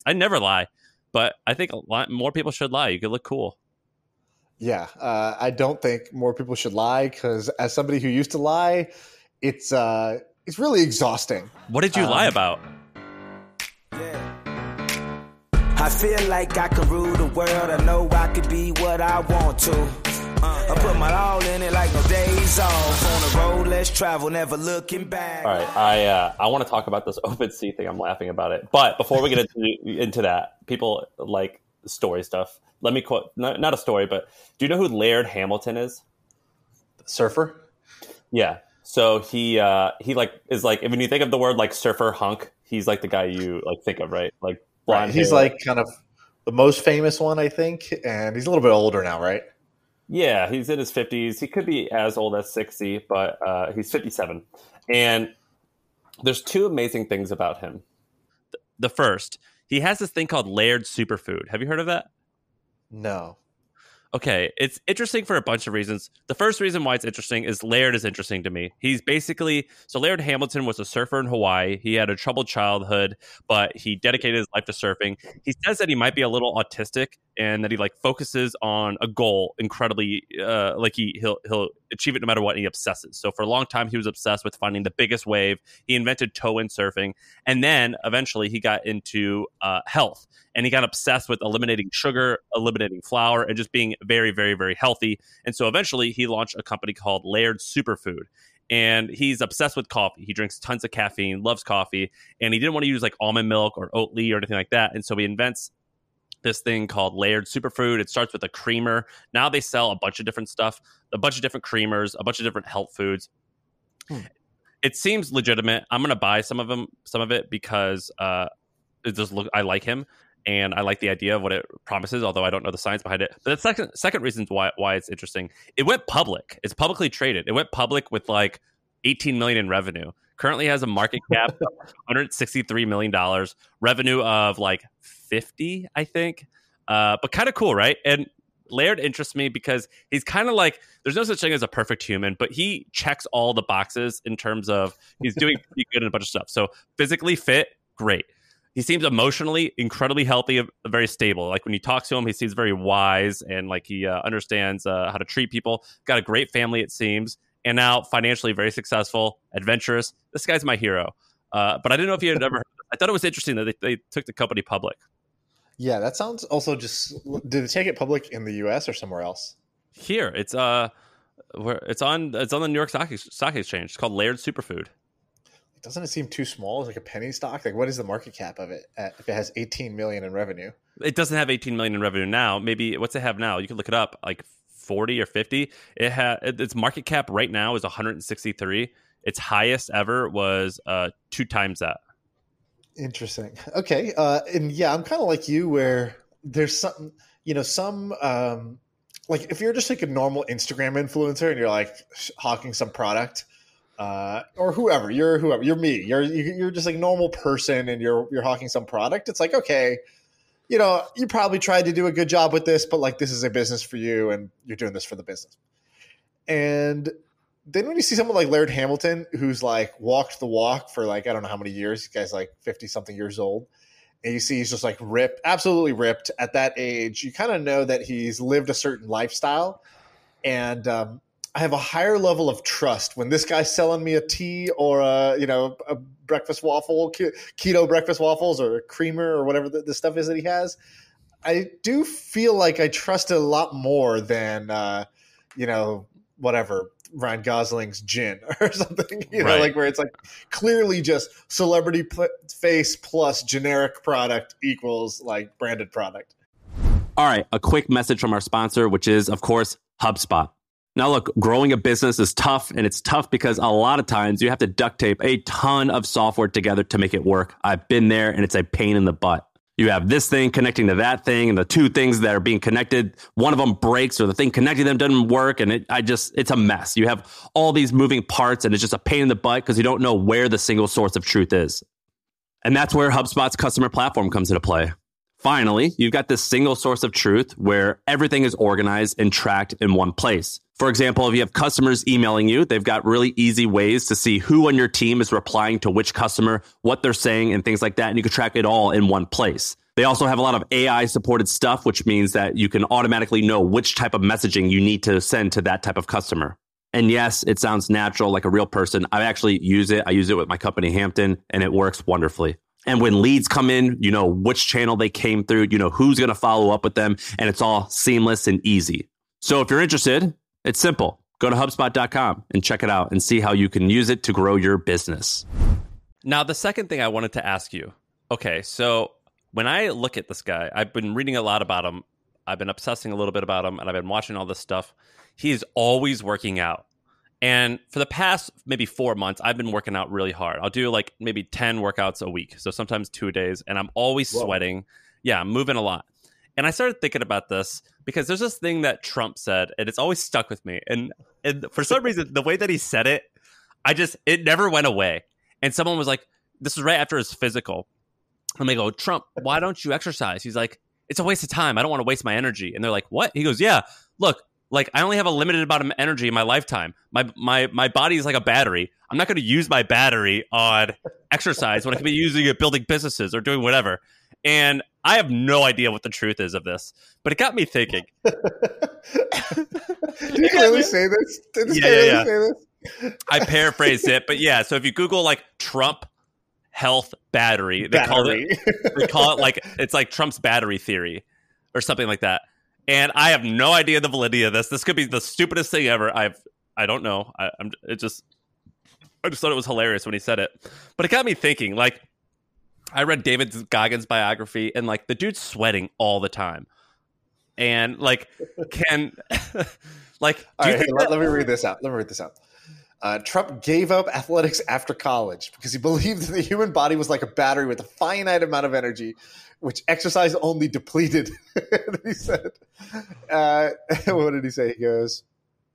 I never lie, but I think a lot more people should lie. You could look cool. Yeah, I don't think more people should lie because, as somebody who used to lie, it's really exhausting. What did you lie about? I feel like I could rule the world. I know I could be what I want to. I put my all in it like no days off. On the road, let's travel, never looking back. All right, I want to talk about this OpenSea thing. I'm laughing about it. But before we get into that, people like story stuff. Let me quote, not a story, but do you know who Laird Hamilton is? Surfer? Yeah. So he like is like, when you think of the word like surfer hunk, he's like the guy you like think of, right? Like blonde right. He's hair. like kind of the most famous one, I think, and he's a little bit older now, right? Yeah, he's in his 50s. He could be as old as 60, but he's 57. And there's two amazing things about him. The first, he has this thing called Laird Superfood. Have you heard of that? No. Okay, it's interesting for a bunch of reasons. The first reason why it's interesting is Laird is interesting to me. He's basically, so Laird Hamilton was a surfer in Hawaii. He had a troubled childhood, but he dedicated his life to surfing. He says that he might be a little autistic and that he like focuses on a goal incredibly, like he'll achieve it no matter what, and he obsesses. So for a long time, he was obsessed with finding the biggest wave. He invented toe-in surfing, and then eventually he got into health. And he got obsessed with eliminating sugar, eliminating flour, and just being very, very, very healthy. And so eventually he launched a company called Laird Superfood. And he's obsessed with coffee. He drinks tons of caffeine, loves coffee. And he didn't want to use like almond milk or Oatly or anything like that. And so he invents this thing called Laird Superfood. It starts with a creamer. Now they sell a bunch of different stuff, a bunch of different creamers, a bunch of different health foods. It seems legitimate. I'm going to buy some of it because it just I like him. And I like the idea of what it promises, although I don't know the science behind it. But the second reason why it's interesting, it went public. It's publicly traded. It went public with like 18 million in revenue. Currently has a market cap of $163 million, revenue of like 50, I think. But kind of cool, right? And Laird interests me because he's kind of like, there's no such thing as a perfect human, but he checks all the boxes in terms of he's doing pretty good in a bunch of stuff. So physically fit, great. He seems emotionally incredibly healthy, very stable. Like when you talk to him, he seems very wise and like he understands how to treat people. Got a great family, it seems. And now financially very successful, adventurous. This guy's my hero. But I didn't know if you had ever heard of it. I thought it was interesting that they took the company public. Yeah, that sounds also just... Did they take it public in the U.S. or somewhere else? Here, it's on the New York Stock Exchange. It's called Laird Superfood. Doesn't it seem too small? It's like a penny stock. Like, what is the market cap of it if it has 18 million in revenue? It doesn't have 18 million in revenue now. Maybe what's it have now? You can look it up. Like 40 or 50. Its market cap right now is 163. Its highest ever was 2 times that. Interesting. Okay. And yeah, I'm kind of like you, where there's some like if you're just like a normal Instagram influencer and you're like hawking some product. Or whoever you're me, you're just like a normal person and you're hawking some product. It's like, okay, you probably tried to do a good job with this, but like this is a business for you and you're doing this for the business. And then when you see someone like Laird Hamilton, who's like walked the walk for like, I don't know how many years, this guy's like 50 something years old. And you see he's just like ripped, absolutely ripped at that age. You kind of know that he's lived a certain lifestyle. And, I have a higher level of trust when this guy's selling me a tea or a breakfast waffle, keto breakfast waffles or a creamer or whatever the stuff is that he has. I do feel like I trust it a lot more than, whatever, Ryan Gosling's gin or something, right. Like where it's like clearly just celebrity face plus generic product equals like branded product. All right, a quick message from our sponsor, which is, of course, HubSpot. Now, look, growing a business is tough, and it's tough because a lot of times you have to duct tape a ton of software together to make it work. I've been there, and it's a pain in the butt. You have this thing connecting to that thing, and the two things that are being connected, one of them breaks, or the thing connecting them doesn't work, and it's a mess. You have all these moving parts, and it's just a pain in the butt because you don't know where the single source of truth is. And that's where HubSpot's customer platform comes into play. Finally, you've got this single source of truth where everything is organized and tracked in one place. For example, if you have customers emailing you, they've got really easy ways to see who on your team is replying to which customer, what they're saying, and things like that. And you can track it all in one place. They also have a lot of AI supported stuff, which means that you can automatically know which type of messaging you need to send to that type of customer. And yes, it sounds natural, like a real person. I actually use it. I use it with my company, Hampton, and it works wonderfully. And when leads come in, you know which channel they came through, you know who's going to follow up with them, and it's all seamless and easy. So if you're interested, it's simple. Go to HubSpot.com and check it out and see how you can use it to grow your business. Now, the second thing I wanted to ask you, okay, so when I look at this guy, I've been reading a lot about him. I've been obsessing a little bit about him, and I've been watching all this stuff. He is always working out. And for the past maybe 4 months, I've been working out really hard. I'll do like maybe 10 workouts a week. So sometimes 2 days. And I'm always sweating. Yeah, I'm moving a lot. And I started thinking about this because there's this thing that Trump said, and it's always stuck with me. And for some reason, the way that he said it, it never went away. And someone was like, this was right after his physical. And they go, Trump, why don't you exercise? He's like, it's a waste of time. I don't want to waste my energy. And they're like, what? He goes, yeah, look. Like, I only have a limited amount of energy in my lifetime. My body is like a battery. I'm not going to use my battery on exercise when I could be using it building businesses or doing whatever. And I have no idea what the truth is of this, but it got me thinking. Did you really say this? Did this guy really say this? I paraphrased it, but yeah. So if you Google like Trump health battery, they call it like, it's like Trump's battery theory or something like that. And I have no idea the validity of this. This could be the stupidest thing ever. I don't know. I just thought it was hilarious when he said it. But it got me thinking. Like, I read David Goggins' biography, and like the dude's sweating all the time. And like, let me read this out. Trump gave up athletics after college because he believed that the human body was like a battery with a finite amount of energy, which exercise only depleted. He said, what did he say? He goes,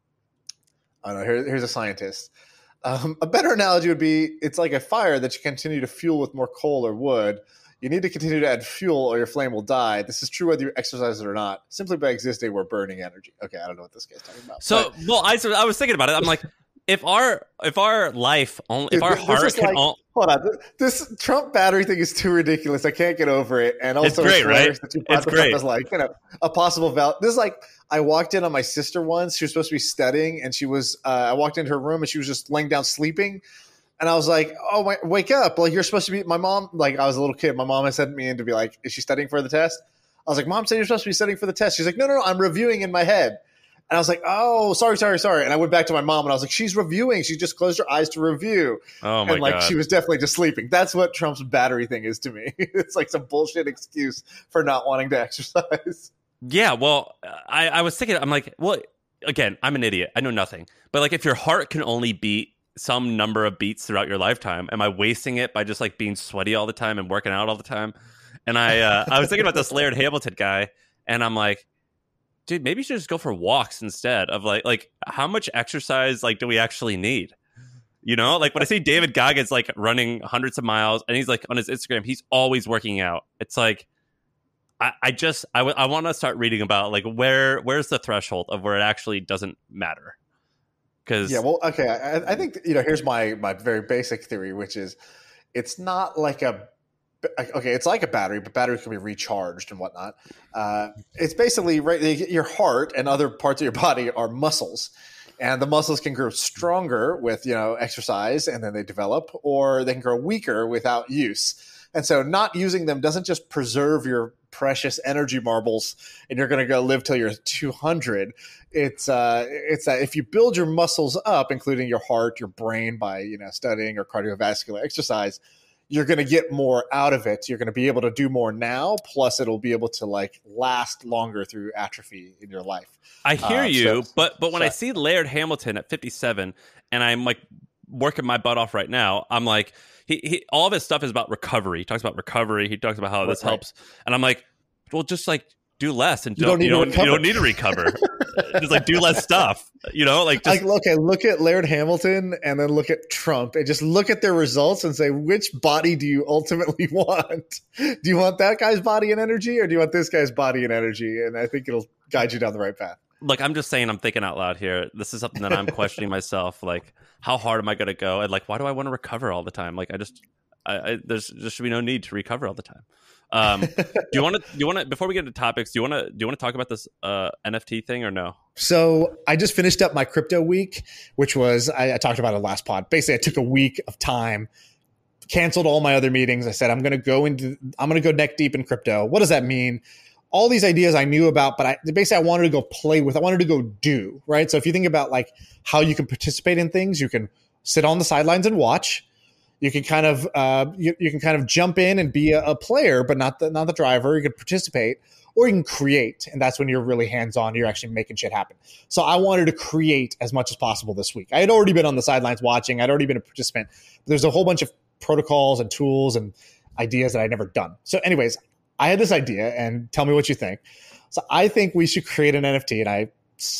oh no, here's a scientist. A better analogy would be, it's like a fire that you continue to fuel with more coal or wood. You need to continue to add fuel or your flame will die. This is true whether you exercise it or not. Simply by existing, we're burning energy. Okay, I don't know what this guy's talking about. So, well, I was thinking about it. I'm like, if our life only, if our heart can hold on, this Trump battery thing is too ridiculous. I can't get over it. And also, it's great, right? It's great. As like, you know, a possible this is like, I walked in on my sister once. She was supposed to be studying, and she was. I walked into her room, and she was just laying down sleeping. And I was like, "Oh, wake up! Like, you're supposed to be." My mom, like, I was a little kid. My mom had sent me in to be like, "Is she studying for the test?" I was like, "Mom said you're supposed to be studying for the test." She's like, "No, I'm reviewing in my head." And I was like, oh, sorry. And I went back to my mom and I was like, she's reviewing. She just closed her eyes to review. Oh my God. She was definitely just sleeping. That's what Trump's battery thing is to me. It's like some bullshit excuse for not wanting to exercise. Yeah, well, I was thinking, I'm like, well, again, I'm an idiot. I know nothing. But like, if your heart can only beat some number of beats throughout your lifetime, am I wasting it by just like being sweaty all the time and working out all the time? And I was thinking about this Laird Hamilton guy, and I'm like, dude, maybe you should just go for walks instead of like how much exercise like do we actually need? You know, like when I see David Goggins like running hundreds of miles and he's like on his Instagram, he's always working out. It's like I want to start reading about like where's the threshold of where it actually doesn't matter. Because okay, I think here's my very basic theory, which is it's not like it's like a battery, but batteries can be recharged and whatnot. It's basically your heart and other parts of your body are muscles, and the muscles can grow stronger with exercise, and then they develop, or they can grow weaker without use. And so, not using them doesn't just preserve your precious energy marbles, and you're going to go live till you're 200. It's that if you build your muscles up, including your heart, your brain, by studying or cardiovascular exercise, you're going to get more out of it. You're going to be able to do more now. Plus, it'll be able to last longer through atrophy in your life. I hear you, but when I see Laird Hamilton at 57, and I'm like working my butt off right now, I'm like, he all of his stuff is about recovery. He talks about recovery. He talks about how this helps, and I'm like, well, just do less and you don't need to recover. Just do less stuff, look at Laird Hamilton and then look at Trump and just look at their results and say, which body do you ultimately want? Do you want that guy's body and energy, or do you want this guy's body and energy? And I think it'll guide you down the right path. Look, I'm just saying, I'm thinking out loud here. This is something that I'm questioning myself. Like, how hard am I going to go? And why do I want to recover all the time? There should be no need to recover all the time. Do you want to before we get into topics, do you want to talk about this NFT thing or no? So I just finished up my crypto week, which was I talked about it last pod. Basically, I took a week of time, canceled all my other meetings. I said I'm going to go neck deep in crypto. What does that mean? All these ideas I knew about, but I wanted to go play with. I wanted to go do, right? So if you think about like how you can participate in things, you can sit on the sidelines and watch. You can kind of you can kind of jump in and be a player, but not the driver. You can participate, or you can create, and that's when you're really hands on. You're actually making shit happen. So I wanted to create as much as possible this week. I had already been on the sidelines watching. I'd already been a participant. There's a whole bunch of protocols and tools and ideas that I'd never done. So, anyways, I had this idea, and tell me what you think. So I think we should create an NFT, and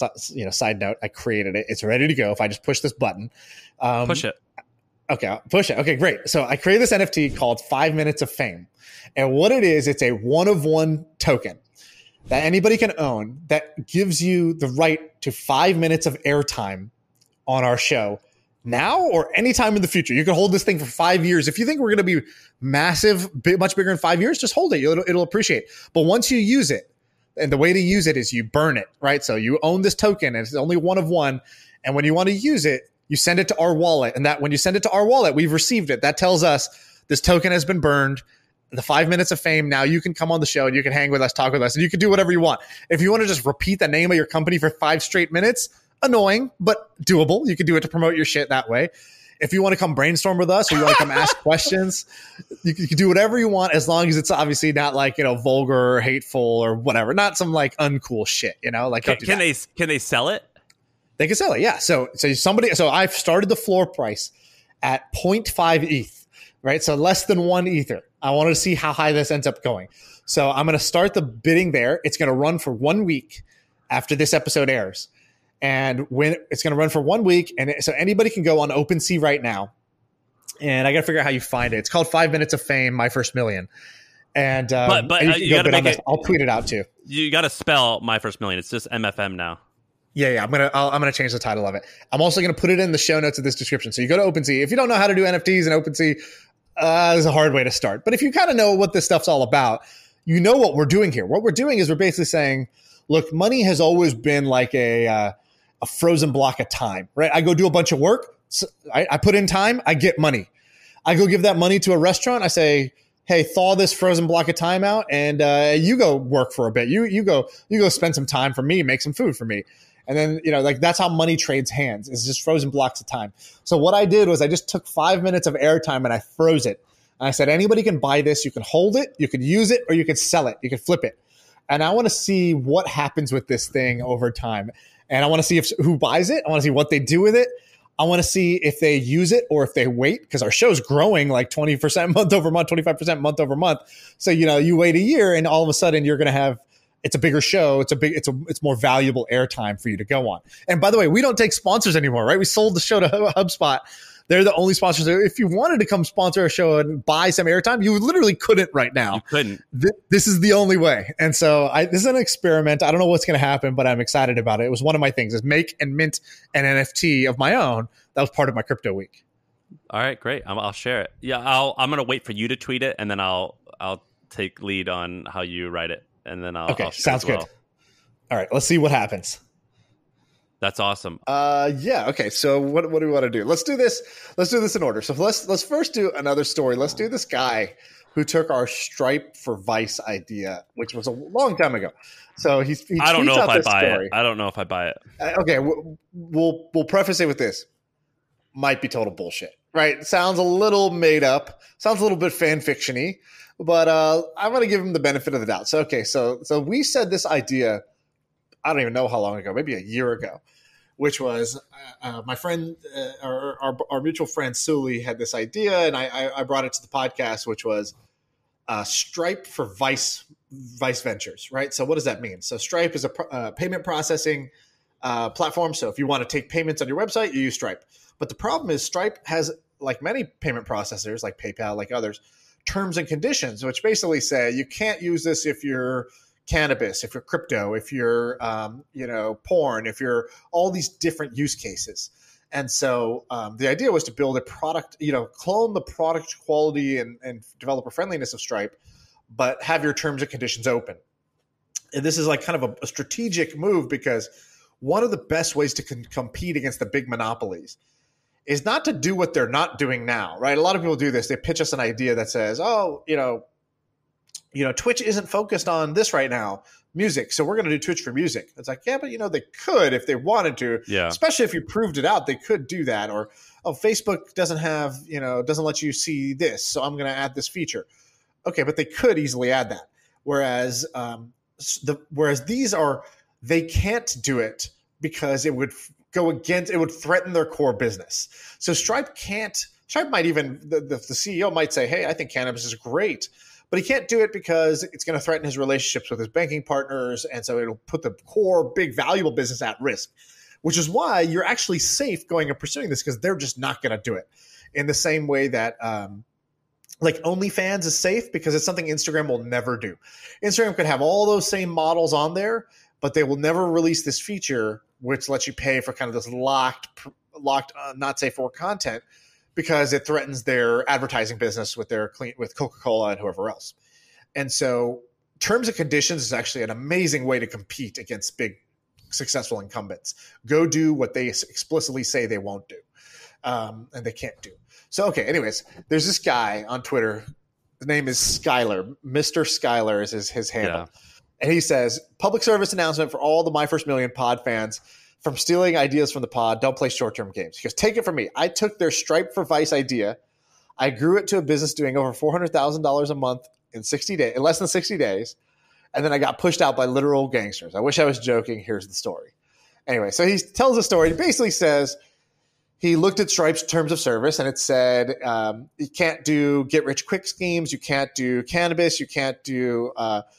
side note, I created it. It's ready to go. If I just push this button, push it. Okay, I'll push it. Okay, great. So I created this NFT called 5 Minutes of Fame. And what it is, it's a one-of-one token that anybody can own that gives you the right to 5 minutes of airtime on our show now or anytime in the future. You can hold this thing for 5 years. If you think we're going to be massive, much bigger in 5 years, just hold it. It'll appreciate. But once you use it, and the way to use it is you burn it, right? So you own this token, and it's only one of one. And when you want to use it, you send it to our wallet, and that when you send it to our wallet, we've received it. That tells us this token has been burned. The 5 minutes of fame. Now you can come on the show and you can hang with us, talk with us, and you can do whatever you want. If you want to just repeat the name of your company for 5 straight minutes, annoying, but doable. You can do it to promote your shit that way. If you want to come brainstorm with us or you want to come ask questions, you can do whatever you want as long as it's obviously not like, vulgar or hateful or whatever. Not some like uncool shit, like can they sell it? They can sell it, yeah. So I've started the floor price at 0.5 ETH, right? So less than 1 Ether. I wanted to see how high this ends up going. So I'm going to start the bidding there. It's going to run for 1 week after this episode airs. And when it's going to run for 1 week, and so anybody can go on OpenSea right now. And I got to figure out how you find it. It's called 5 Minutes of Fame, My First Million. And you got to make it. I'll tweet it out too. You got to spell My First Million. It's just MFM now. Yeah. I'm gonna change the title of it. I'm also gonna put it in the show notes of this description. So you go to OpenSea. If you don't know how to do NFTs in OpenSea, there's a hard way to start. But if you kind of know what this stuff's all about, you know what we're doing here. What we're doing is we're basically saying, look, money has always been like a frozen block of time, right? I go do a bunch of work. So I put in time. I get money. I go give that money to a restaurant. I say, hey, thaw this frozen block of time out, and you go work for a bit. You go spend some time for me, make some food for me. And then, that's how money trades hands. It's just frozen blocks of time. So what I did was I just took 5 minutes of airtime and I froze it. And I said, anybody can buy this. You can hold it, you can use it, or you can sell it. You can flip it. And I want to see what happens with this thing over time. And I want to see who buys it. I want to see what they do with it. I want to see if they use it or if they wait, because our show's growing like 20% month over month, 25% month over month. So, you wait a year and all of a sudden you're going to have, it's a bigger show. It's more valuable airtime for you to go on. And by the way, we don't take sponsors anymore, right? We sold the show to HubSpot. They're the only sponsors. If you wanted to come sponsor a show and buy some airtime, you literally couldn't right now. You couldn't. This is the only way. And so this is an experiment. I don't know what's going to happen, but I'm excited about it. It was one of my things is make and mint an NFT of my own. That was part of my crypto week. All right, great. I'll share it. Yeah, I'm going to wait for you to tweet it, and then I'll take lead on how you write it. And then I'll sounds good. All right, let's see what happens. That's awesome. Yeah. Okay. So what do we want to do? Let's do this in order. So let's first do another story. Let's do this guy who took our Stripe for Vice idea, which was a long time ago. So he I don't know if I buy story. it. I don't know if I buy it. Okay. We'll preface it with this. Might be total bullshit, right? Sounds a little made up. Sounds a little bit fan fiction-y. But I'm going to give him the benefit of the doubt. So, okay, so we said this idea, I don't even know how long ago, maybe a year ago, which was my friend, our mutual friend Sully had this idea, and I brought it to the podcast, which was Stripe for Vice Ventures, right? So what does that mean? So Stripe is a payment processing platform. So if you want to take payments on your website, you use Stripe. But the problem is Stripe has, like many payment processors, like PayPal, like others, terms and conditions, which basically say you can't use this if you're cannabis, if you're crypto, if you're, porn, if you're all these different use cases. And so the idea was to build a product, clone the product quality and developer friendliness of Stripe, but have your terms and conditions open. And this is like kind of a strategic move, because one of the best ways to compete against the big monopolies is not to do what they're not doing now, right? A lot of people do this. They pitch us an idea that says, oh, Twitch isn't focused on this right now, music, so we're going to do Twitch for music. It's like, yeah, but they could if they wanted to. Yeah. Especially if you proved it out, they could do that. Or, oh, Facebook doesn't have, doesn't let you see this, so I'm going to add this feature. Okay, but they could easily add that. Whereas these are, they can't do it because it would it would threaten their core business. So Stripe might even, the CEO might say, hey, I think cannabis is great, but he can't do it because it's going to threaten his relationships with his banking partners. And so it'll put the core, big, valuable business at risk, which is why you're actually safe going and pursuing this, because they're just not going to do it. In the same way that like OnlyFans is safe because it's something Instagram will never do. Instagram could have all those same models on there, but they will never release this feature, which lets you pay for kind of this locked not safe for work content, because it threatens their advertising business with with Coca-Cola and whoever else. And so terms and conditions is actually an amazing way to compete against big, successful incumbents. Go do what they explicitly say they won't do, and they can't do. So, okay, anyways, there's this guy on Twitter. His name is Skylar. Mr. Skylar is his handle. Yeah. And he says, public service announcement for all the My First Million pod fans. From stealing ideas from the pod, don't play short-term games. He goes, take it from me. I took their Stripe for Vice idea. I grew it to a business doing over $400,000 a month in less than 60 days. And then I got pushed out by literal gangsters. I wish I was joking. Here's the story. Anyway, so he tells the story. He basically says he looked at Stripe's terms of service, and it said you can't do get-rich-quick schemes. You can't do cannabis. You can't do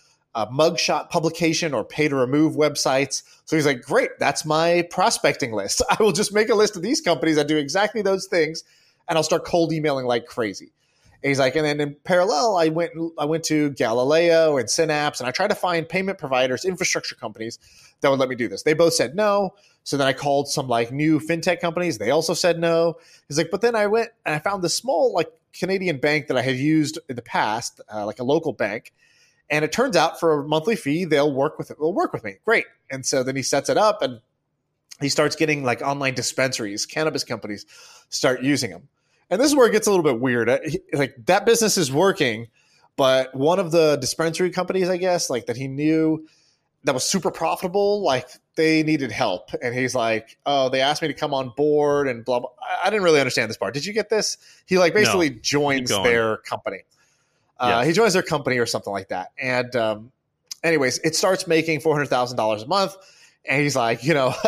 mugshot publication or pay-to-remove websites. So he's like, great, that's my prospecting list. I will just make a list of these companies that do exactly those things, and I'll start cold emailing like crazy. And he's like, and then in parallel, I went to Galileo and Synapse, and I tried to find payment providers, infrastructure companies that would let me do this. They both said no. So then I called some like new fintech companies. They also said no. He's like, but then I went and I found this small like Canadian bank that I had used in the past, like a local bank. And it turns out for a monthly fee, they'll work with me. Great. And so then he sets it up, and he starts getting like online dispensaries, cannabis companies start using them. And this is where it gets a little bit weird. Like that business is working, but one of the dispensary companies, I guess, like that he knew that was super profitable, like they needed help. And he's like, oh, they asked me to come on board and blah, blah. I didn't really understand this part. Did you get this? He like basically joins their company. Yes. He joins their company or something like that. And anyways, it starts making $400,000 a month. And he's like,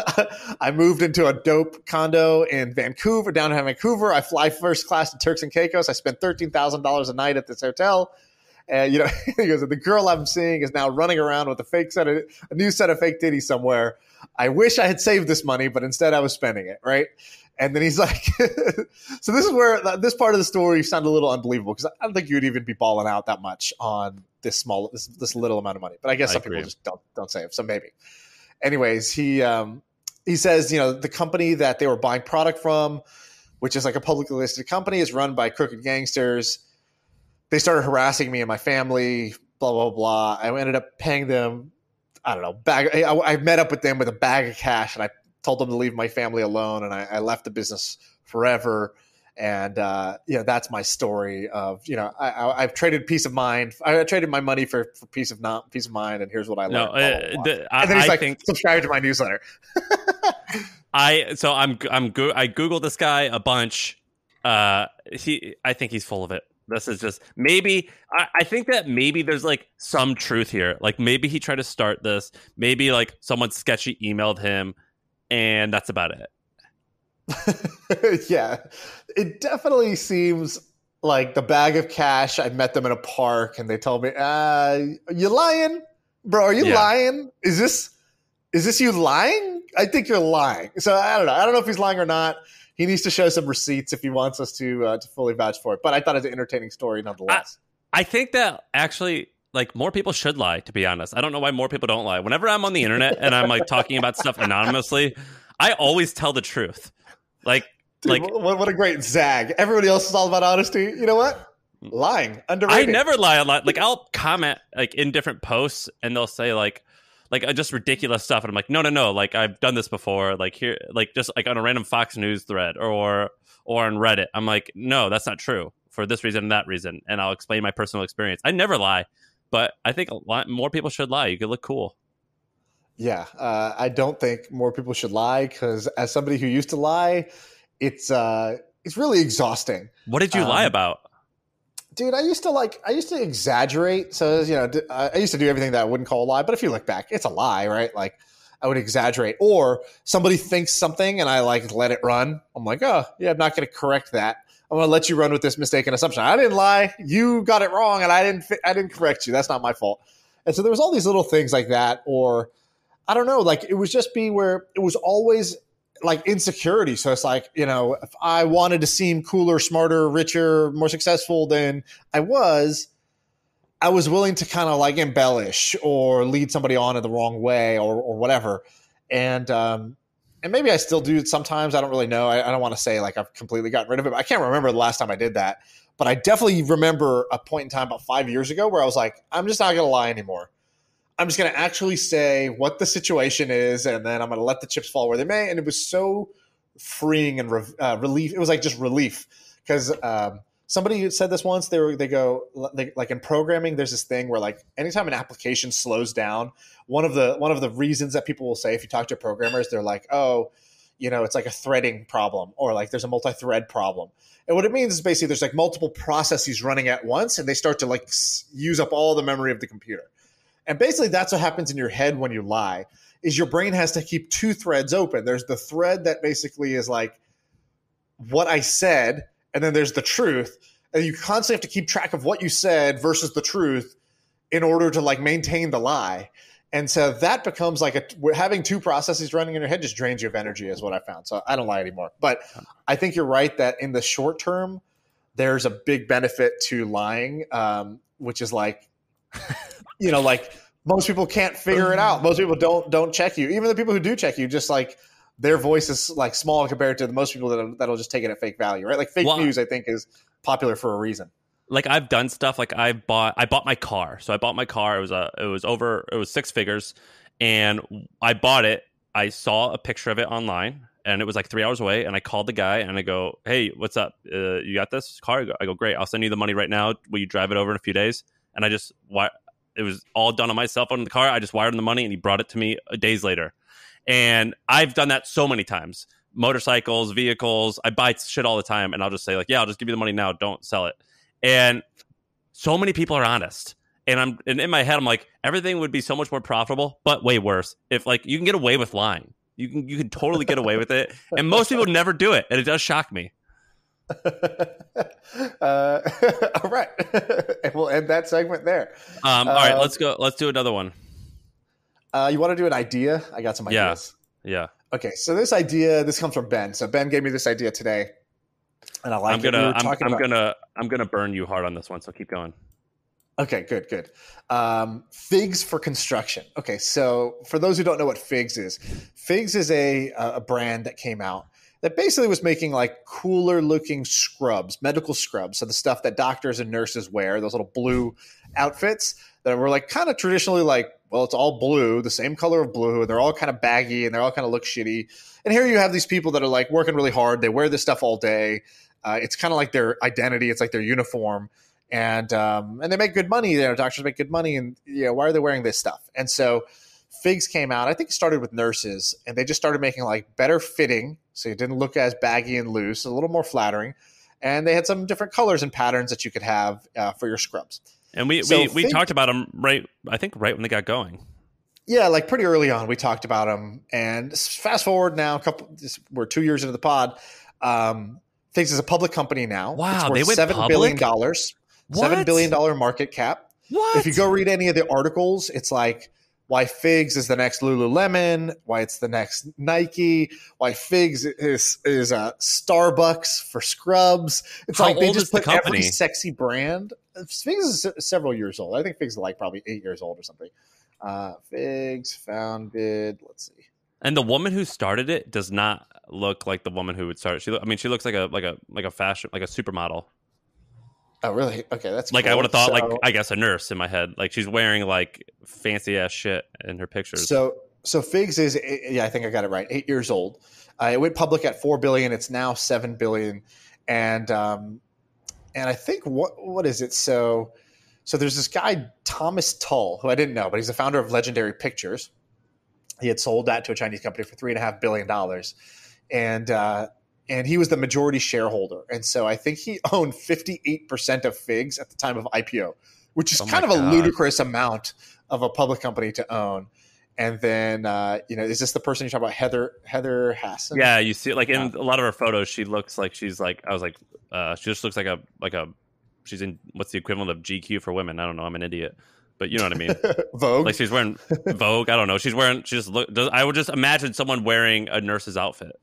I moved into a dope condo in Vancouver, downtown Vancouver. I fly first class to Turks and Caicos. I spent $13,000 a night at this hotel. And, he goes, the girl I'm seeing is now running around with a new set of fake titties somewhere. I wish I had saved this money, but instead I was spending it. Right. And then he's like, so this is where this part of the story sounded a little unbelievable, because I don't think you'd even be balling out that much on this little amount of money. But I guess some people just don't save. So maybe. Anyways, he says, the company that they were buying product from, which is like a publicly listed company, is run by crooked gangsters. They started harassing me and my family, blah, blah, blah. I ended up paying them, I don't know, I met up with them with a bag of cash, and I told them to leave my family alone, and I left the business forever. And that's my story of I've traded peace of mind. I traded my money for peace of mind, and here's what I learned. And then he's subscribe to my newsletter. I googled this guy a bunch. I think he's full of it. This is just maybe. I think that maybe there's like some truth here. Like maybe he tried to start this. Maybe like someone sketchy emailed him. And that's about it. Yeah, it definitely seems like the bag of cash. I met them in a park, and they told me, "You lying, bro? Are you lying? Is this you lying? I think you're lying." So I don't know. I don't know if he's lying or not. He needs to show some receipts if he wants us to fully vouch for it. But I thought it was an entertaining story nonetheless. I think that actually, like, more people should lie, to be honest. I don't know why more people don't lie. Whenever I'm on the internet and I'm like talking about stuff anonymously, I always tell the truth. Dude, what a great zag. Everybody else is all about honesty. You know what? Lying, I underrated. never lie a lot. Like I'll comment like in different posts, and they'll say like just ridiculous stuff, and I'm like, no, like I've done this before. Like here, like just like on a random Fox News thread or on Reddit. I'm like, no, that's not true for this reason and that reason, and I'll explain my personal experience. I never lie, but I think a lot more people should lie. You could look cool. Yeah, I don't think more people should lie because as somebody who used to lie, it's really exhausting. What did you lie about? Dude, I used to exaggerate. So, I used to do everything that I wouldn't call a lie. But if you look back, it's a lie, right? Like I would exaggerate, or somebody thinks something and I like let it run. I'm like, oh yeah, I'm not going to correct that. I'm going to let you run with this mistaken assumption. I didn't lie. You got it wrong, and I didn't correct you. That's not my fault. And so there was all these little things like that, or I don't know, like it was just where it was always like insecurity. So it's like, if I wanted to seem cooler, smarter, richer, more successful than I was willing to kind of like embellish or lead somebody on in the wrong way or whatever. And maybe I still do it sometimes. I don't really know. I don't want to say like I've completely gotten rid of it. I can't remember the last time I did that, but I definitely remember a point in time about 5 years ago where I was like, I'm just not going to lie anymore. I'm just going to actually say what the situation is, and then I'm going to let the chips fall where they may. And it was so freeing and relief. It was like just relief because somebody said this once. They go like in programming, there's this thing where like anytime an application slows down, one of the reasons that people will say if you talk to programmers, they're like, oh, it's like a threading problem or like there's a multi-thread problem. And what it means is basically there's like multiple processes running at once, and they start to like use up all the memory of the computer. And basically that's what happens in your head when you lie, is your brain has to keep two threads open. There's the thread that basically is like what I said, and then there's the truth. And you constantly have to keep track of what you said versus the truth in order to like maintain the lie. And so that becomes like having two processes running in your head just drains you of energy is what I found. So I don't lie anymore. But I think you're right that in the short term, there's a big benefit to lying, which is like, like most people can't figure it out. Most people don't check you. Even the people who do check you, just like their voice is like small compared to the most people that'll just take it at face value, right? Like fake news, I think, is popular for a reason. Like I've done stuff like I bought my car. So I bought my car. It was six figures, and I bought it. I saw a picture of it online, and it was like 3 hours away. And I called the guy and I go, "Hey, what's up? You got this car?" I go, "Great. I'll send you the money right now. Will you drive it over in a few days?" And it was all done on my cell phone in the car. I just wired him the money, and he brought it to me days later. And I've done that so many times. Motorcycles, vehicles. I buy shit all the time, and I'll just say like, "Yeah, I'll just give you the money now. Don't sell it." And so many people are honest. And in my head, I'm like, everything would be so much more profitable, but way worse. If like you can get away with lying, you can totally get away with it. And most people never do it, and it does shock me. All right, and we'll end that segment there. All right, let's go. Let's do another one. You want to do an idea? I got some ideas. Yeah. Okay, so this comes from Ben. So Ben gave me this idea today, and I like it. I'm gonna burn you hard on this one. So keep going. Okay, good. Figs for construction. Okay, so for those who don't know what Figs is a brand that came out that basically was making like cooler looking scrubs, medical scrubs. So the stuff that doctors and nurses wear, those little blue outfits that were like kind of traditionally like, well, it's all blue, the same color of blue. And they're all kind of baggy and they all kind of look shitty. And here you have these people that are like working really hard. They wear this stuff all day. It's kind of like their identity. It's like their uniform. And they make good money. Doctors make good money. And why are they wearing this stuff? And so Figs came out. I think it started with nurses, and they just started making like better fitting, so it didn't look as baggy and loose, a little more flattering. And they had some different colors and patterns that you could have for your scrubs. And we talked about them right when they got going. Yeah, like pretty early on, we talked about them. And fast forward now, we're 2 years into the pod. Figs is a public company now. Wow, they went $7 billion. $7 billion market cap. What? If you go read any of the articles, it's like why Figs is the next Lululemon, why it's the next Nike, why Figs is Starbucks for scrubs. It's How like they old just is the put company? every sexy brand. Figs is several years old. I think Figs is like probably 8 years old or something. Figs founded, let's see. And the woman who started it does not look like the woman who would start it. She looks like a fashion, like a supermodel. Oh, really? Okay, that's Like cool. I would have thought, So- like I guess a nurse in my head. Like she's wearing like fancy ass shit in her pictures. So Figs is, I think I got it right, 8 years old. It went public at $4 billion. It's now $7 billion, and I think what is it? So there's this guy Thomas Tull, who I didn't know, but he's the founder of Legendary Pictures. He had sold that to a Chinese company for $3.5 billion, and he was the majority shareholder. And so I think he owned 58% of Figs at the time of IPO, which is kind of a ludicrous amount of a public company to own. And then, is this the person you're talking about, Heather Hasson? Yeah, you see, like in a lot of her photos, she looks like she's like, I was like, she just looks like a she's in what's the equivalent of GQ for women? I don't know. I'm an idiot, but you know what I mean. Vogue. Like she's wearing Vogue. I don't know. I would just imagine someone wearing a nurse's outfit.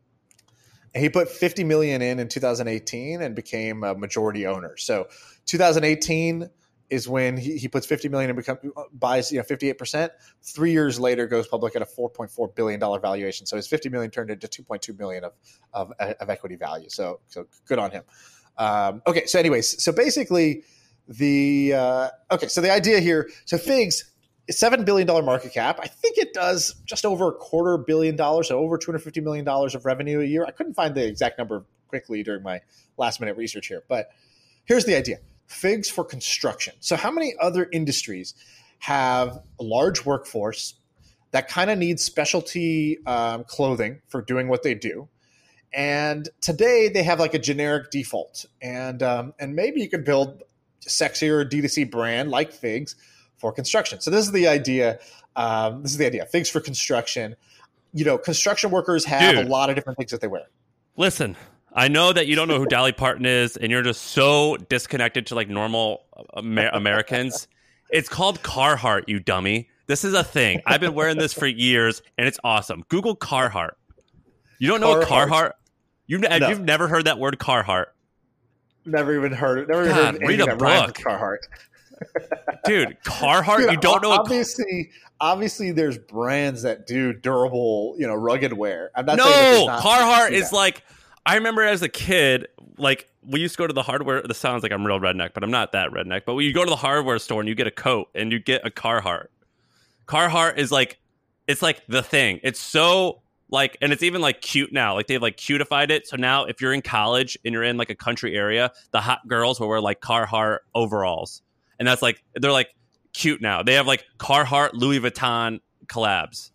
He put $50 million in 2018 and became a majority owner. So 2018 is when he puts $50 million and buys 58%. 3 years later, goes public at a $4.4 billion valuation. So his $50 million turned into $2.2 million of equity value. So good on him. Okay, so anyways, so basically the idea here. So Figs, $7 billion market cap. I think it does just over $250 million, so over $250 million of revenue a year. I couldn't find the exact number quickly during my last minute research here, but here's the idea. Figs for construction. So how many other industries have a large workforce that kind of needs specialty clothing for doing what they do? And today they have like a generic default, and maybe you could build a sexier D2C brand like Figs for construction. So this is the idea. Figs for construction. Construction workers have a lot of different things that they wear. Listen, I know that you don't know who Dolly Parton is, and you're just so disconnected to like normal Americans. It's called Carhartt, you dummy. This is a thing. I've been wearing this for years, and it's awesome. Google Carhartt. You don't know what Carhartt? You've never heard that word Carhartt? Never even heard it. Never heard read a book. Carhartt. Dude, Carhartt, dude, you don't know. Obviously, there's brands that do durable, rugged wear. I'm not no, saying Carhartt is like, I remember as a kid, like we used to go to the hardware. This sounds like I'm real redneck, but I'm not that redneck. But when you go to the hardware store and you get a coat and you get a Carhartt, Carhartt is like, it's like the thing. It's so like, and it's even like cute now. Like they've like cutified it. So now if you're in college and you're in like a country area, the hot girls will wear like Carhartt overalls. And that's like, they're like cute now. They have like Carhartt, Louis Vuitton collabs.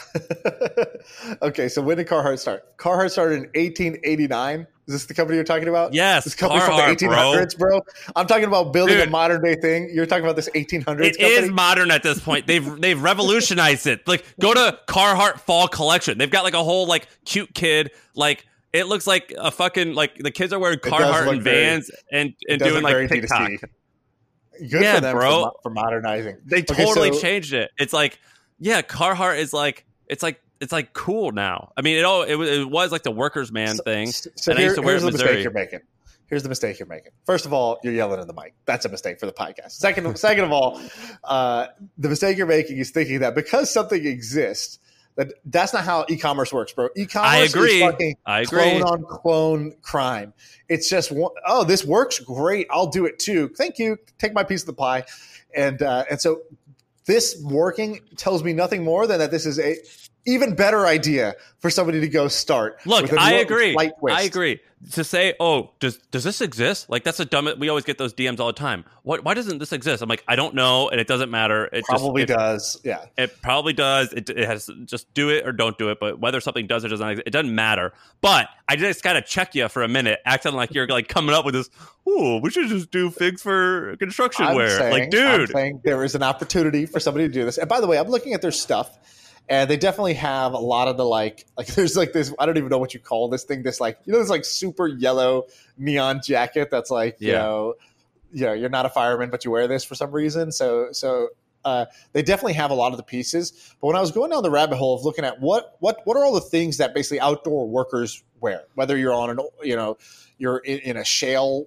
Okay, so when did Carhartt start? Carhartt started in 1889. Is this the company you're talking about? Yes, this company Carhartt, from the 1800s, bro. I'm talking about building a modern day thing. You're talking about this 1800s company? It is modern at this point. They've revolutionized it. Like, go to Carhartt Fall Collection. They've got like a whole like cute kid. Like, it looks like a fucking like the kids are wearing Carhartt and Vans and doing like TikTok. Good for them, bro, for modernizing. They totally changed it. It's like, yeah, Carhartt is like it's like cool now. I mean, it was like the workers' man thing. So and I used to wear it in here's the Missouri. mistake you're making. Here's the mistake you're making. First of all, you're yelling in the mic. That's a mistake for the podcast. Second of all, the mistake you're making is thinking that because something exists, that's not how e-commerce works, bro. E-commerce is fucking clone on clone crime. It's just this works great. I'll do it too. Thank you. Take my piece of the pie. And so this working tells me nothing more than that this is a even better idea for somebody to go start. Look, I agree. I agree. To say, oh, does this exist? Like, that's a dumb. We always get those DMs all the time. Why doesn't this exist? I'm like, I don't know, and it doesn't matter. It probably does. Yeah, it probably does. It has just do it or don't do it. But whether something does or doesn't, it doesn't matter. But I just gotta check you for a minute, acting like you're like coming up with this. Ooh, we should just do Figs for construction wear. Like, dude, I'm saying there is an opportunity for somebody to do this. And by the way, I'm looking at their stuff. And they definitely have a lot of the like there's like this, I don't even know what you call this thing, this like, this like super yellow neon jacket that's like, you're not a fireman, but you wear this for some reason. So they definitely have a lot of the pieces. But when I was going down the rabbit hole of looking at what are all the things that basically outdoor workers wear, whether you're on you're in a shale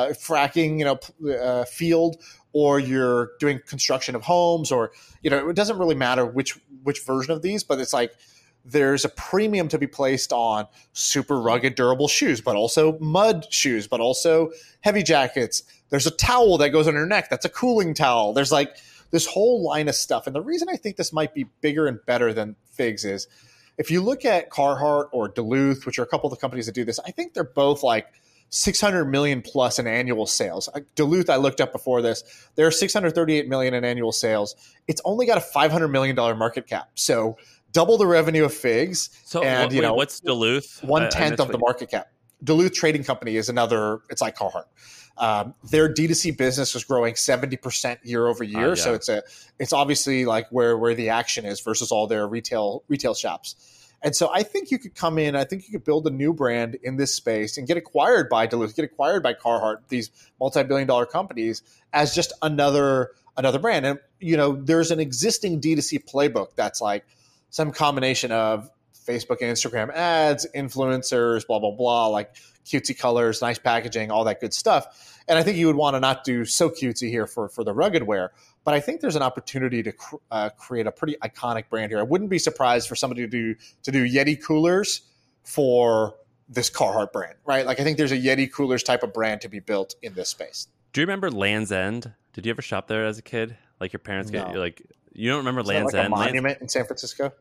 fracking, field, or you're doing construction of homes, or it doesn't really matter which version of these, but it's like there's a premium to be placed on super rugged, durable shoes, but also mud shoes, but also heavy jackets. There's a towel that goes on your neck. That's a cooling towel. There's like this whole line of stuff. And the reason I think this might be bigger and better than Figs is if you look at Carhartt or Duluth, which are a couple of the companies that do this, I think they're both like 600 million plus in annual sales. Duluth, I looked up before this, they're 638 million in annual sales. It's only got a $500 million market cap. So double the revenue of Figs. So and, what's Duluth? 1/10 of the market cap. Duluth Trading Company is another, it's like Carhartt. Their D2C business was growing 70% year over year. Yeah. So it's obviously like where the action is versus all their retail shops. And so I think you could come in, I think you could build a new brand in this space and get acquired by Duluth, get acquired by Carhartt, these multi-billion-dollar companies as just another brand. And, there's an existing D2C playbook that's like some combination of Facebook and Instagram ads, influencers, blah, blah, blah, like cutesy colors, nice packaging, all that good stuff. And I think you would want to not do so cutesy here for the rugged wear. But I think there's an opportunity to create a pretty iconic brand here. I wouldn't be surprised for somebody to do Yeti coolers for this Carhartt brand, right? Like I think there's a Yeti coolers type of brand to be built in this space. Do you remember Land's End? Did you ever shop there as a kid? Like your parents you don't remember Land's End? A monument in San Francisco?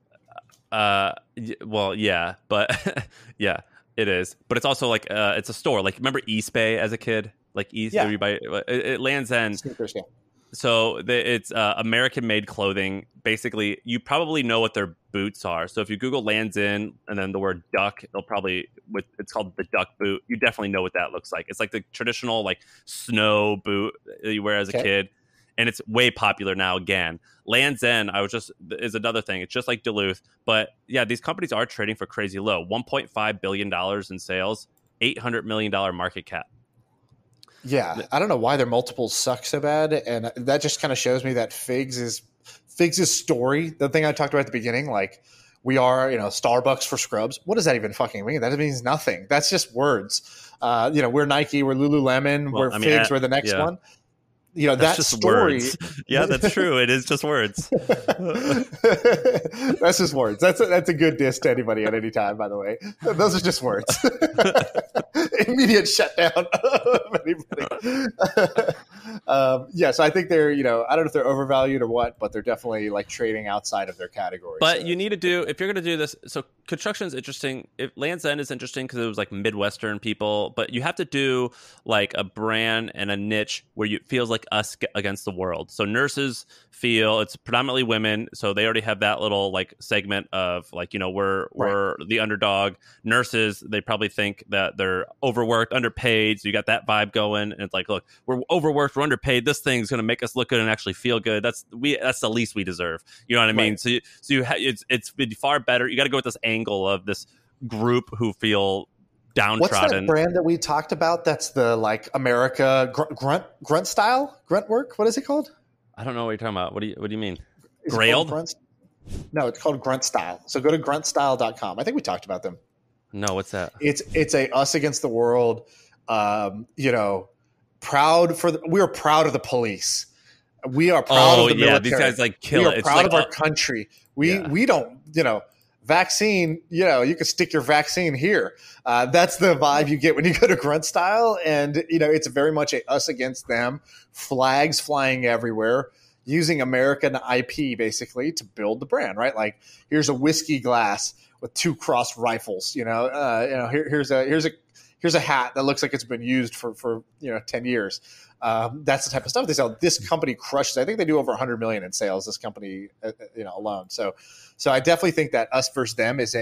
Well, yeah, but yeah, it is. But it's also like it's a store. Like remember East Bay as a kid? Like East, yeah. Everybody, Land's End. Sneakers, yeah. So it's American-made clothing. Basically, you probably know what their boots are. So if you Google Land's End and then the word duck, it's called the duck boot. You definitely know what that looks like. It's like the traditional like snow boot that you wear as a kid, and it's way popular now again. Land's End, is another thing. It's just like Duluth, but yeah, these companies are trading for crazy low. $1.5 billion in sales, $800 million market cap. Yeah, I don't know why their multiples suck so bad, and that just kind of shows me that Figs' story, the thing I talked about at the beginning, like we are, Starbucks for scrubs. What does that even fucking mean? That means nothing. That's just words. We're Nike, we're Lululemon, we're Figs, we're the next one. That's that just story. Words. Yeah, that's true. It is just words. That's just words. That's a good diss to anybody at any time, by the way. Those are just words. Immediate shutdown of anybody. So I think they're, I don't know if they're overvalued or what, but they're definitely like trading outside of their category. But you need to do, if you're going to do this, so construction is interesting. Land's End is interesting because it was like Midwestern people, but you have to do like a brand and a niche where it feels like us against the world. So nurses feel it's predominantly women, so they already have that little like segment of like, we're the underdog. Nurses, they probably think that they're overworked, underpaid, so you got that vibe going, and it's like, look, we're overworked, we're underpaid, this thing's going to make us look good and actually feel good. That's the least we deserve. You know what I mean? So it's far better. You got to go with this angle of this group who feel downtrodden. What's that brand that we talked about? That's the like America grunt style, grunt work. What is it called? I don't know what you're talking about. What do you mean? Is Grailed? No, it's called Grunt Style. So go to gruntstyle.com. I think we talked about them. No, what's that? It's a us against the world. We are proud of the police. We are proud of the military. These guys like kill it. We are proud of our country. We don't, vaccine, you can stick your vaccine here. That's the vibe you get when you go to Grunt Style. And, it's very much a us against them, flags flying everywhere, using American IP basically to build the brand, right? Like here's a whiskey glass with 2 crossed rifles, here's a hat that looks like it's been used for 10 years. That's the type of stuff they sell. This company crushes. I think they do over 100 million in sales. This company, alone. So I definitely think that us versus them it's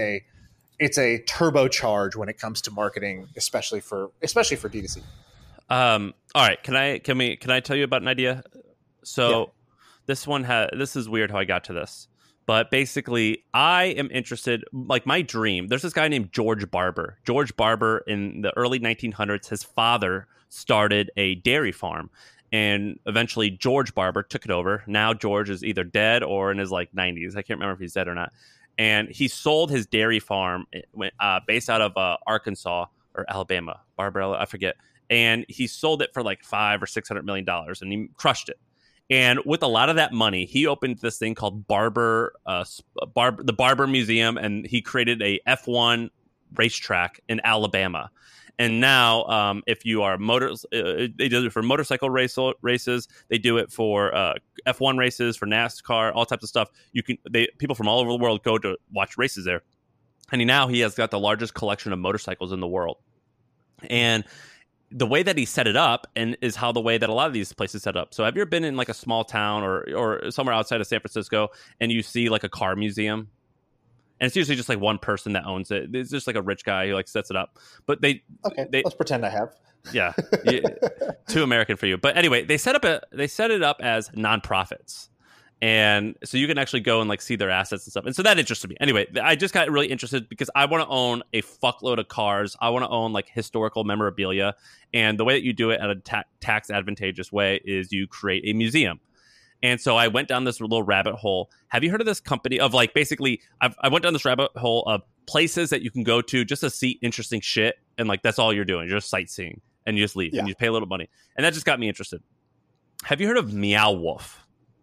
a turbocharge when it comes to marketing, especially for D2C. All right. Can I tell you about an idea? So this is weird how I got to this. But basically, I am interested, like my dream, there's this guy named George Barber. George Barber, in the early 1900s, his father started a dairy farm. And eventually, George Barber took it over. Now, George is either dead or in his like 90s. I can't remember if he's dead or not. And he sold his dairy farm based out of Arkansas or Alabama, Barbarella, I forget. And he sold it for like $500 or $600 million, and he crushed it. And with a lot of that money, he opened this thing called the Barber Museum, and he created a F1 racetrack in Alabama. And now, if you are they do it for motorcycle races. They do it for F1 races, for NASCAR, all types of stuff. People from all over the world go to watch races there. And he has got the largest collection of motorcycles in the world. And the way that he set it up is how the way that a lot of these places set up. So have you ever been in like a small town or somewhere outside of San Francisco and you see like a car museum? And it's usually just like one person that owns it. It's just like a rich guy who like sets it up. But let's pretend I have. Yeah, too American for you. But anyway, they set it up as nonprofits. And so you can actually go and like see their assets and stuff. And so that interested me. Anyway, I just got really interested because I want to own a fuckload of cars. I want to own like historical memorabilia. And the way that you do it at a tax advantageous way is you create a museum. And so I went down this little rabbit hole. Have you heard of this company of like basically I went down this rabbit hole of places that you can go to just to see interesting shit. And like that's all you're doing. You're just sightseeing and you just leave and you pay a little money. And that just got me interested. Have you heard of Meow Wolf?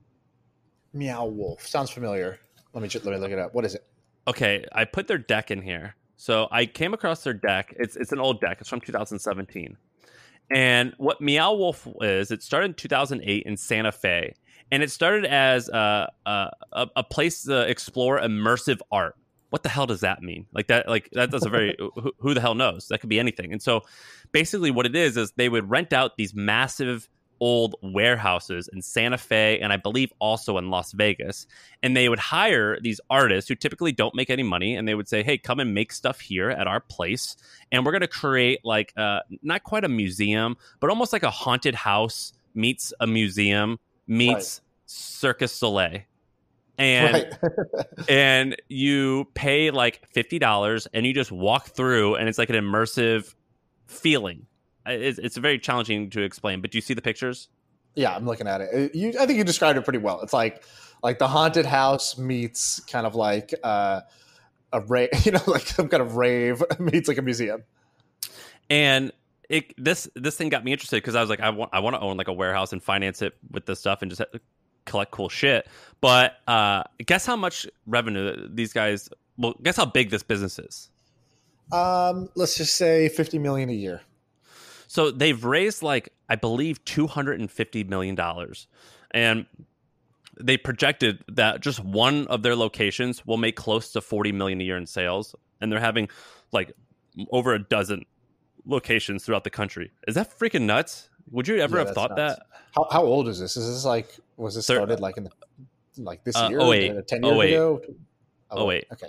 Meow Wolf sounds familiar. Let me look it up. What is it? Okay, I put their deck in here. So I came across their deck. It's an old deck. It's from 2017. And what Meow Wolf is, it started in 2008 in Santa Fe, and it started as a place to explore immersive art. What the hell does that mean? Like that does a very who the hell knows? That could be anything. And so basically, what it is they would rent out these massive old warehouses in Santa Fe and I believe also in Las Vegas, and they would hire these artists who typically don't make any money, and they would say, hey, come and make stuff here at our place, and we're going to create like not quite a museum but almost like a haunted house meets a museum meets Circus Soleil. And and you pay like $50 and you just walk through, and it's like an immersive feeling. It's very challenging to explain, but do you see the pictures? Yeah, I'm looking at it. I think you described it pretty well. It's like the haunted house meets kind of like a rave, like some kind of rave meets like a museum. And this thing got me interested because I was like, I want to own like a warehouse and finance it with this stuff and just collect cool shit. But guess how much revenue these guys? Well, guess how big this business is. Let's just say $50 million a year. So they've raised like, I believe, $250 million. And they projected that just one of their locations will make close to $40 million a year in sales. And they're having like over a dozen locations throughout the country. Is that freaking nuts? Would you ever have thought nuts. that? How old is this? Is this like, was this started like in this year? 08. 10 years ago? Oh, wait. Okay.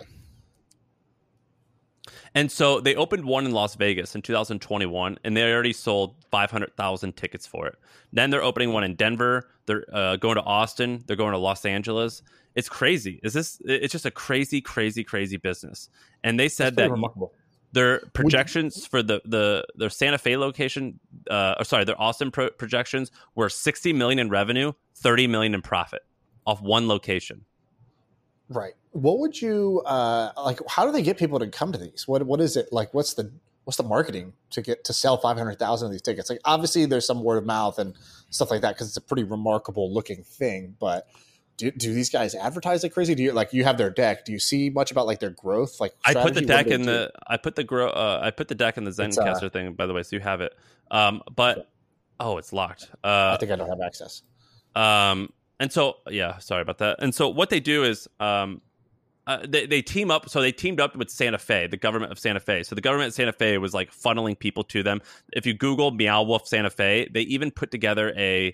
And so they opened one in Las Vegas in 2021, and they already sold 500,000 tickets for it. Then they're opening one in Denver. They're going to Austin. They're going to Los Angeles. It's crazy. It's just a crazy, crazy, crazy business. And they said that remarkable. Their projections for their Santa Fe location, their Austin projections were $60 million in revenue, $30 million in profit off one location. Right. What would you like? How do they get people to come to these? What is it like? What's the marketing to sell 500,000 of these tickets? Like, obviously, there's some word of mouth and stuff like that because it's a pretty remarkable looking thing. But do these guys advertise like crazy? Do you have their deck? Do you see much about like their growth? Like, I put the deck in the deck in the Zencastr thing, by the way, so you have it. But it's locked. I think I don't have access. And so, yeah, sorry about that. And so what they do is they team up. So they teamed up with Santa Fe, the government of Santa Fe. So the government of Santa Fe was like funneling people to them. If you Google Meow Wolf Santa Fe, they even put together a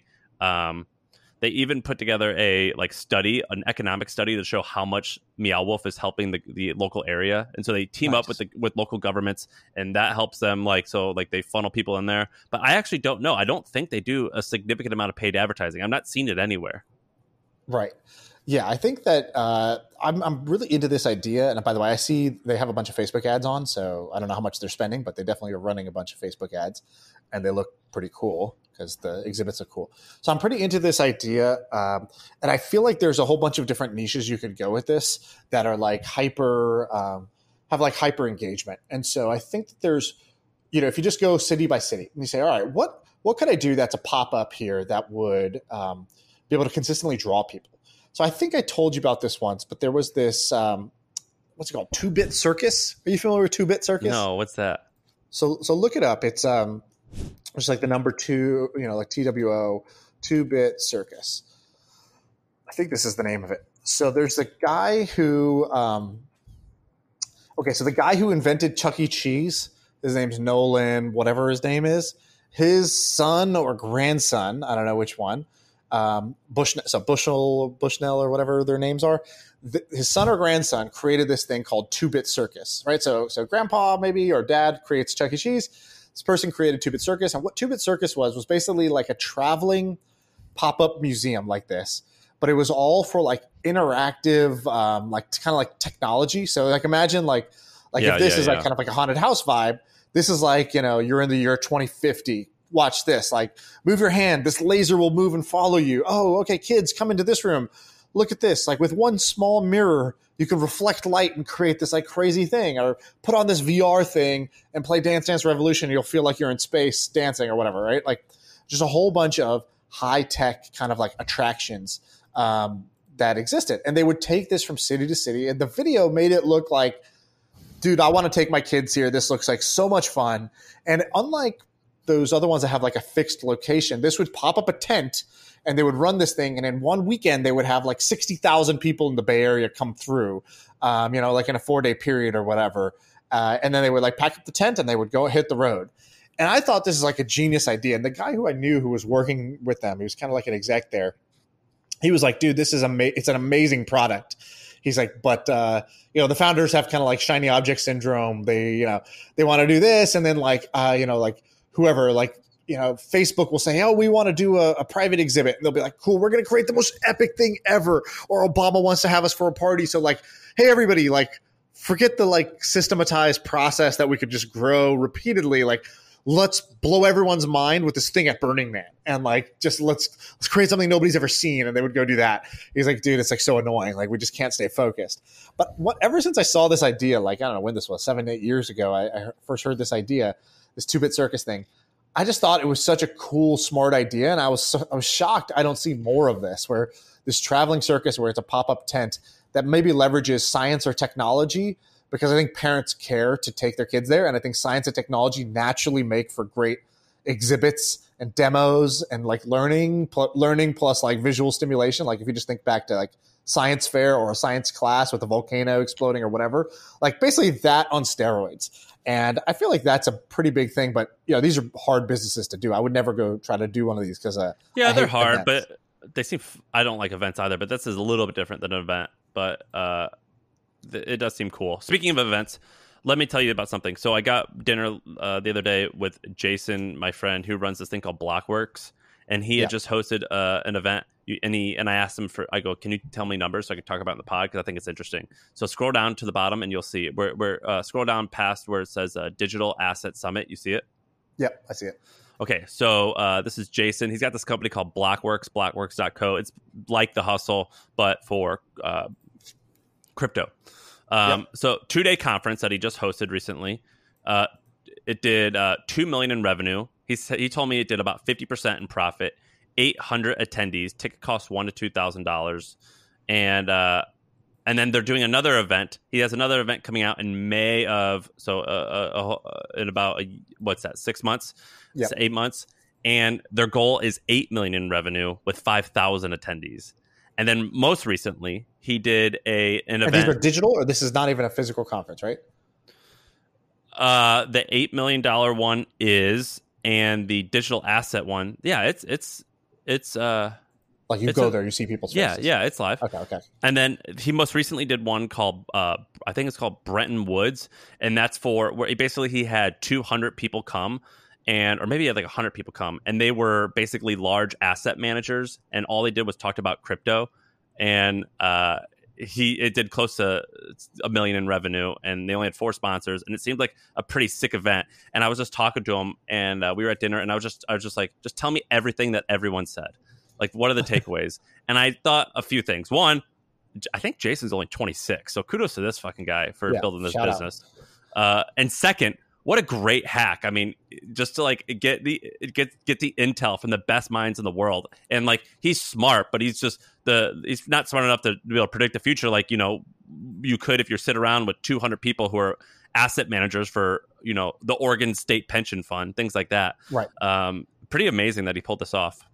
like study, an economic study to show how much Meow Wolf is helping the local area. And so they team up with local governments, and that helps them they funnel people in there. But I actually don't know. I don't think they do a significant amount of paid advertising. I'm not seeing it anywhere. Right. Yeah, I think that I'm really into this idea. And by the way, I see they have a bunch of Facebook ads on, so I don't know how much they're spending, but they definitely are running a bunch of Facebook ads, and they look pretty cool because the exhibits are cool. So I'm pretty into this idea. And I feel like there's a whole bunch of different niches you could go with this that are like hyper engagement. And so I think that there's, if you just go city by city and you say, all right, what could I do that's a pop-up here that would be able to consistently draw people. So I think I told you about this once, but there was this, what's it called? 2-Bit Circus. Are you familiar with 2-Bit Circus? No, what's that? So look it up. It's just like the number 2, like TWO, 2-Bit Circus. I think this is the name of it. So there's a guy who, so the guy who invented Chuck E. Cheese, his name's Nolan, whatever his name is, his son or grandson, I don't know which one, Bushnell or whatever their names are, his son or grandson created this thing called 2-Bit Circus, right? So grandpa maybe or dad creates Chuck E. Cheese. This person created 2-Bit Circus. And what 2-Bit Circus was basically like a traveling pop-up museum like this, but it was all for like interactive, like kind of like technology. So like imagine like if this is like kind of like a haunted house vibe, this is like, you're in the year 2050. Watch this, like move your hand. This laser will move and follow you. Oh, okay. Kids, come into this room. Look at this. Like with one small mirror, you can reflect light and create this like crazy thing, or put on this VR thing and play Dance Dance Revolution. You'll feel like you're in space dancing or whatever, right? Like just a whole bunch of high tech kind of like attractions that existed. And they would take this from city to city. And the video made it look like, dude, I want to take my kids here. This looks like so much fun. And unlike those other ones that have like a fixed location, this would pop up a tent and they would run this thing. And in one weekend, they would have like 60,000 people in the Bay Area come through, like in a 4-day period or whatever. And then they would like pack up the tent and they would go hit the road. And I thought this is like a genius idea. And the guy who I knew who was working with them, he was kind of like an exec there. He was like, dude, this is it's an amazing product. He's like, but, the founders have kind of like shiny object syndrome. They, they want to do this. And then like whoever, like, Facebook will say, oh, we want to do a private exhibit. And they'll be like, cool, we're going to create the most epic thing ever. Or Obama wants to have us for a party. So like, hey, everybody, like, forget the like systematized process that we could just grow repeatedly. Like, let's blow everyone's mind with this thing at Burning Man. And like, just let's create something nobody's ever seen. And they would go do that. He's like, dude, it's like so annoying. Like, we just can't stay focused. But ever since I saw this idea, like, I don't know when this was, 7-8 years ago, I first heard this idea, this 2-Bit Circus thing. I just thought it was such a cool, smart idea. And I was shocked I don't see more of this, where this traveling circus where it's a pop-up tent that maybe leverages science or technology, because I think parents care to take their kids there. And I think science and technology naturally make for great exhibits and demos and like learning plus like visual stimulation. Like if you just think back to like science fair or a science class with a volcano exploding or whatever, like basically that on steroids. And I feel like that's a pretty big thing, but these are hard businesses to do. I would never go try to do one of these because they're hard, events. But they seem. I don't like events either, but this is a little bit different than an event. But it does seem cool. Speaking of events, let me tell you about something. So I got dinner the other day with Jason, my friend, who runs this thing called Blockworks, and he had just hosted an event. And I asked him I go, can you tell me numbers so I can talk about it in the pod? Because I think it's interesting. So scroll down to the bottom and you'll see it. Scroll down past where it says Digital Asset Summit. You see it? Yep, I see it. Okay, so this is Jason. He's got this company called Blockworks, blockworks.co. It's like The Hustle, but for crypto. So 2-day conference that he just hosted recently. It did $2 million in revenue. He told me it did about 50% in profit. 800 attendees. Ticket costs $1,000 to $2,000, and then they're doing another event. He has another event coming out in May of in about 6 months, 8 months, and their goal is $8 million in revenue with 5,000 attendees. And then most recently, he did an event. These are digital, or this is not even a physical conference, right? The $8 million one is, and the digital asset one, it's like you go there, you see people's faces. Yeah, it's live. Okay. And then he most recently did one called I think it's called Bretton Woods, and that's for where he had 200 people come, or maybe he had like 100 people come, and they were basically large asset managers, and all they did was talked about crypto, and it did close to $1 million in revenue, and they only had 4 sponsors, and it seemed like a pretty sick event. And I was just talking to him, and we were at dinner, and I was just like, just tell me everything that everyone said. Like, what are the takeaways? And I thought a few things. One, I think Jason's only 26, so kudos to this fucking guy for building this business. And second, what a great hack. I mean, just to like get the intel from the best minds in the world. And like, he's smart, but he's not smart enough to be able to predict the future. Like, you know, you could, if you're sit around with 200 people who are asset managers for, you know, the Oregon State Pension Fund, things like that. Right. Pretty amazing that he pulled this off.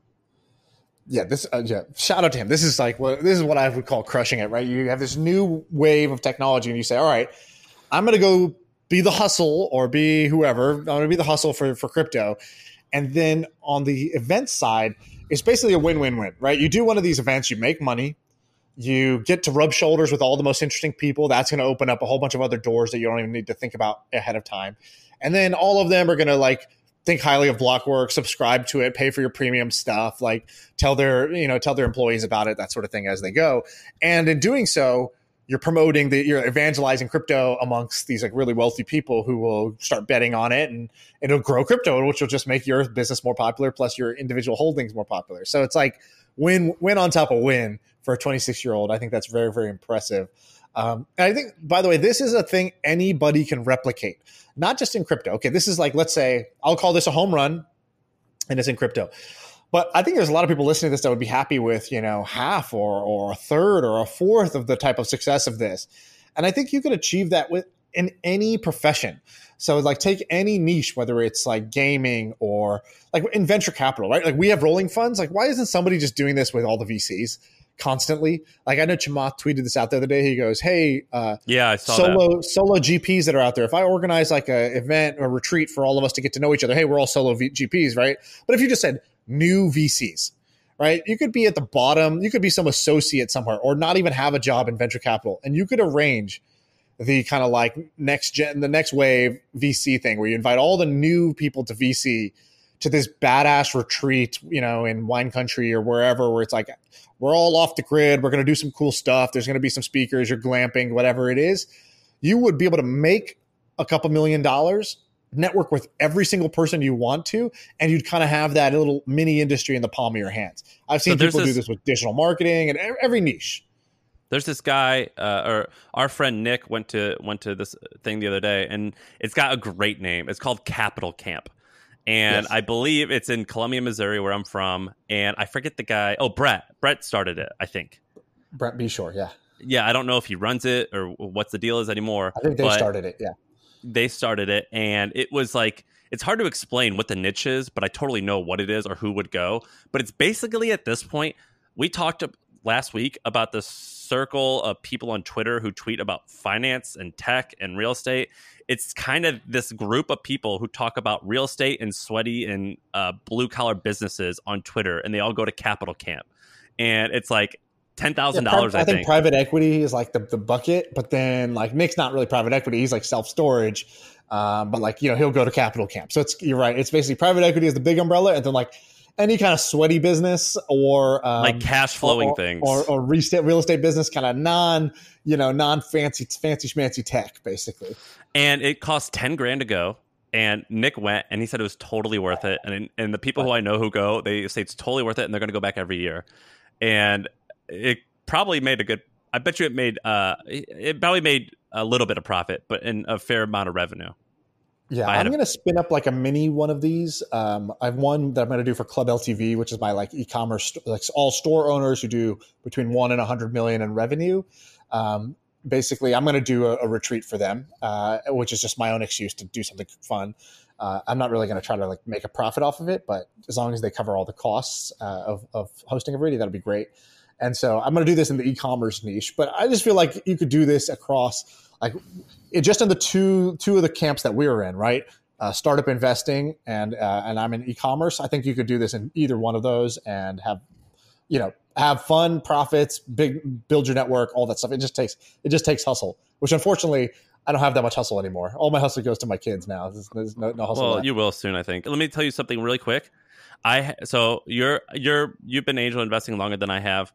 Yeah, shout out to him. This is what I would call crushing it, right? You have this new wave of technology and you say, all right, I'm going to go be the hustle or be whoever. I'm going to be the hustle for crypto. And then on the event side, it's basically a win-win-win, right? You do one of these events, you make money, you get to rub shoulders with all the most interesting people. That's going to open up a whole bunch of other doors that you don't even need to think about ahead of time. And then all of them are going to like think highly of Blockworks, subscribe to it, pay for your premium stuff, like tell their employees about it, that sort of thing as they go. And in doing so, you're evangelizing crypto amongst these like really wealthy people who will start betting on it, and it'll grow crypto, which will just make your business more popular, plus your individual holdings more popular. So it's like win on top of win for a 26-year-old. I think that's very, very impressive. And I think, by the way, this is a thing anybody can replicate, not just in crypto. Okay, this is like, let's say, I'll call this a home run, and it's in crypto. But I think there's a lot of people listening to this that would be happy with, you know, half or a third or a fourth of the type of success of this. And I think you could achieve that in any profession. So like take any niche, whether it's like gaming or like in venture capital, right? Like we have rolling funds. Like why isn't somebody just doing this with all the VCs constantly? Like I know Chamath tweeted this out the other day. He goes, hey, I saw solo GPs that are out there. If I organize like a event or retreat for all of us to get to know each other, hey, we're all solo GPs, right? But if you just said new VCs, right? You could be at the bottom. You could be some associate somewhere or not even have a job in venture capital. And you could arrange the kind of like the next wave VC thing where you invite all the new people to VC to this badass retreat, you know, in wine country or wherever, where it's like, we're all off the grid. We're going to do some cool stuff. There's going to be some speakers, you're glamping, whatever it is. You would be able to make a couple $1 million, network with every single person you want to, and you'd kind of have that little mini industry in the palm of your hands. I've seen people do this with digital marketing and every niche. There's this guy, or our friend Nick went to this thing the other day, and it's got a great name. It's called Capital Camp. And yes. I believe it's in Columbia, Missouri, where I'm from. And I forget the guy. Oh, Brett. Brett started it, I think. Brett Beshore, yeah. Yeah, I don't know if he runs it or what's the deal is anymore. I think they started it, yeah. They started it, and it was like, it's hard to explain what the niche is, but I totally know what it is or who would go. But it's basically at this point, we talked last week about the circle of people on Twitter who tweet about finance and tech and real estate. It's kind of this group of people who talk about real estate and sweaty and blue collar businesses on Twitter, and they all go to Capital Camp. And it's like $10,000. I think private equity is like the bucket, but then like Nick's not really private equity. He's like self-storage. But like, you know, he'll go to Capital Camp. So you're right. It's basically private equity is the big umbrella. And then like any kind of sweaty business or like cash flowing things or real estate business, kind of non fancy schmancy tech, basically. And it costs $10,000 to go. And Nick went, and he said it was totally worth it. And the people who I know who go, they say it's totally worth it, and they're going to go back every year. And it probably made I bet you it probably made a little bit of profit, but in a fair amount of revenue. Yeah, I'm going to spin up like a mini one of these. I have one that I'm going to do for Club LTV, which is my like e-commerce, like all store owners who do between 1 and 100 million in revenue. Basically, I'm going to do a retreat for them, which is just my own excuse to do something fun. I'm not really going to try to like make a profit off of it, but as long as they cover all the costs of hosting a video, that'll be great. And so I'm going to do this in the e-commerce niche, but I just feel like you could do this across like just in the two of the camps that we were in, right? Startup investing and I'm in e-commerce. I think you could do this in either one of those and have fun, profits, build your network, all that stuff. It just takes hustle, which unfortunately I don't have that much hustle anymore. All my hustle goes to my kids now. There's no hustle. Well, left. You will soon, I think. Let me tell you something really quick. So you've been angel investing longer than I have.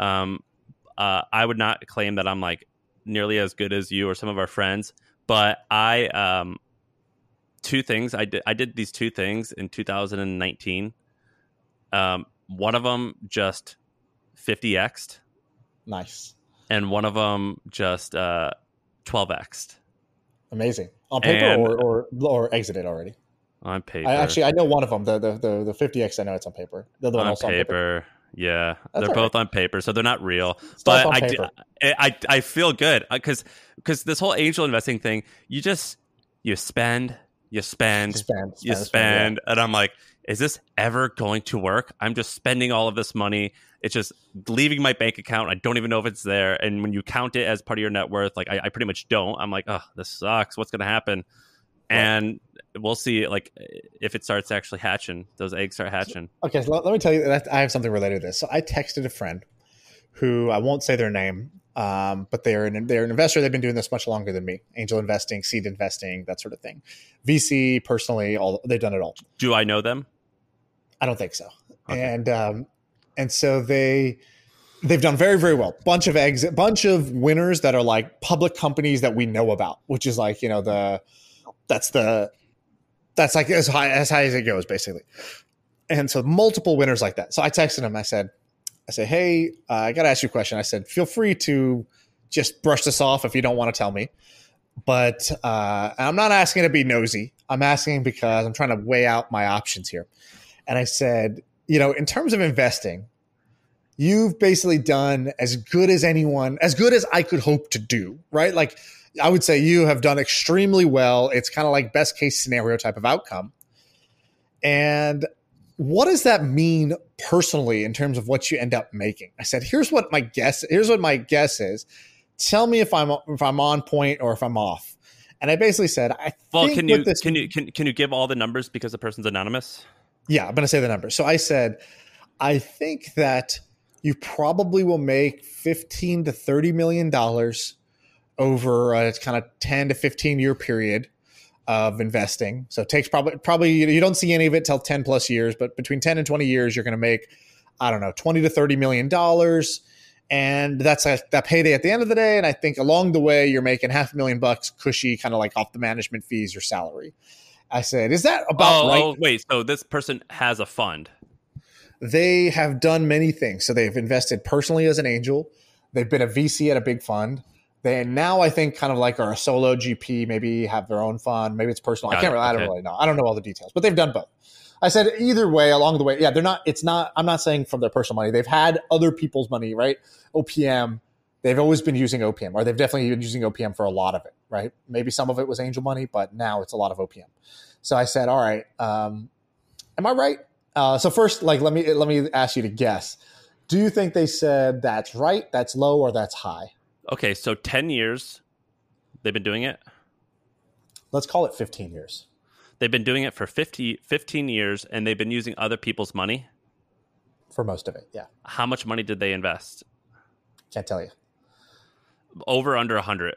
I would not claim that I'm like nearly as good as you or some of our friends, but two things I did these two things in 2019. One of them just 50x'd. Nice. And one of them just 12x'd. Amazing. On paper And or exited already? on paper. I know one of them. The 50X. I know it's on paper. The other one on also paper. on paper. Yeah, That's they're all both on paper, so they're not real. Stuff But on I, paper. I feel good because this whole angel investing thing, you spend, and I'm like, is this ever going to work? I'm just spending all of this money. It's just leaving my bank account. I don't even know if it's there. And when you count it as part of your net worth, like I pretty much don't. I'm like, oh, this sucks. What's going to happen? Right. And we'll see, like, if it starts actually hatching, those eggs start hatching. Okay, so let me tell you that I have something related to this. So I texted a friend who I won't say their name, but they're an investor. They've been doing this much longer than me. Angel investing, seed investing, that sort of thing. VC, personally, they've done it all. Do I know them? I don't think so. Okay. And so they've done very, very well. Bunch of winners that are like public companies that we know about, which is like, that's like as high as it goes, basically. And so multiple winners like that. So I texted him. I said, hey, I got to ask you a question. I said, feel free to just brush this off if you don't want to tell me. But I'm not asking to be nosy. I'm asking because I'm trying to weigh out my options here. And I said, in terms of investing, you've basically done as good as I could hope to do, right? Like, I would say you have done extremely well. It's kind of like best case scenario type of outcome. And what does that mean personally in terms of what you end up making? I said, here's what my guess is. Tell me if I'm on point or if I'm off. And I basically said, can you give all the numbers because the person's anonymous? Yeah, I'm going to say the numbers. So I said, I think that you probably will make $15 to $30 million over a kind of 10 to 15 year period of investing. So it takes probably you don't see any of it till 10 plus years, but between 10 and 20 years, you're going to make, I don't know, $20 to $30 million. And that's that payday at the end of the day. And I think along the way, you're making $500,000 cushy, kind of like off the management fees or salary. I said, is that about right? Oh, wait. So this person has a fund. They have done many things. So they've invested personally as an angel. They've been a VC at a big fund. They now, I think, kind of like are a solo GP, maybe have their own fund. Maybe it's personal. I don't really know. I don't know all the details, but they've done both. I said either way, along the way, yeah, I'm not saying from their personal money. They've had other people's money, right? OPM. They've always been using OPM, or they've definitely been using OPM for a lot of it, right? Maybe some of it was angel money, but now it's a lot of OPM. So I said, all right, am I right? So first, like, let me ask you to guess. Do you think they said that's right, that's low, or that's high? Okay, so 10 years they've been doing it? Let's call it 15 years. They've been doing it for 15 years, and they've been using other people's money? For most of it, yeah. How much money did they invest? Can't tell you. Over, under 100?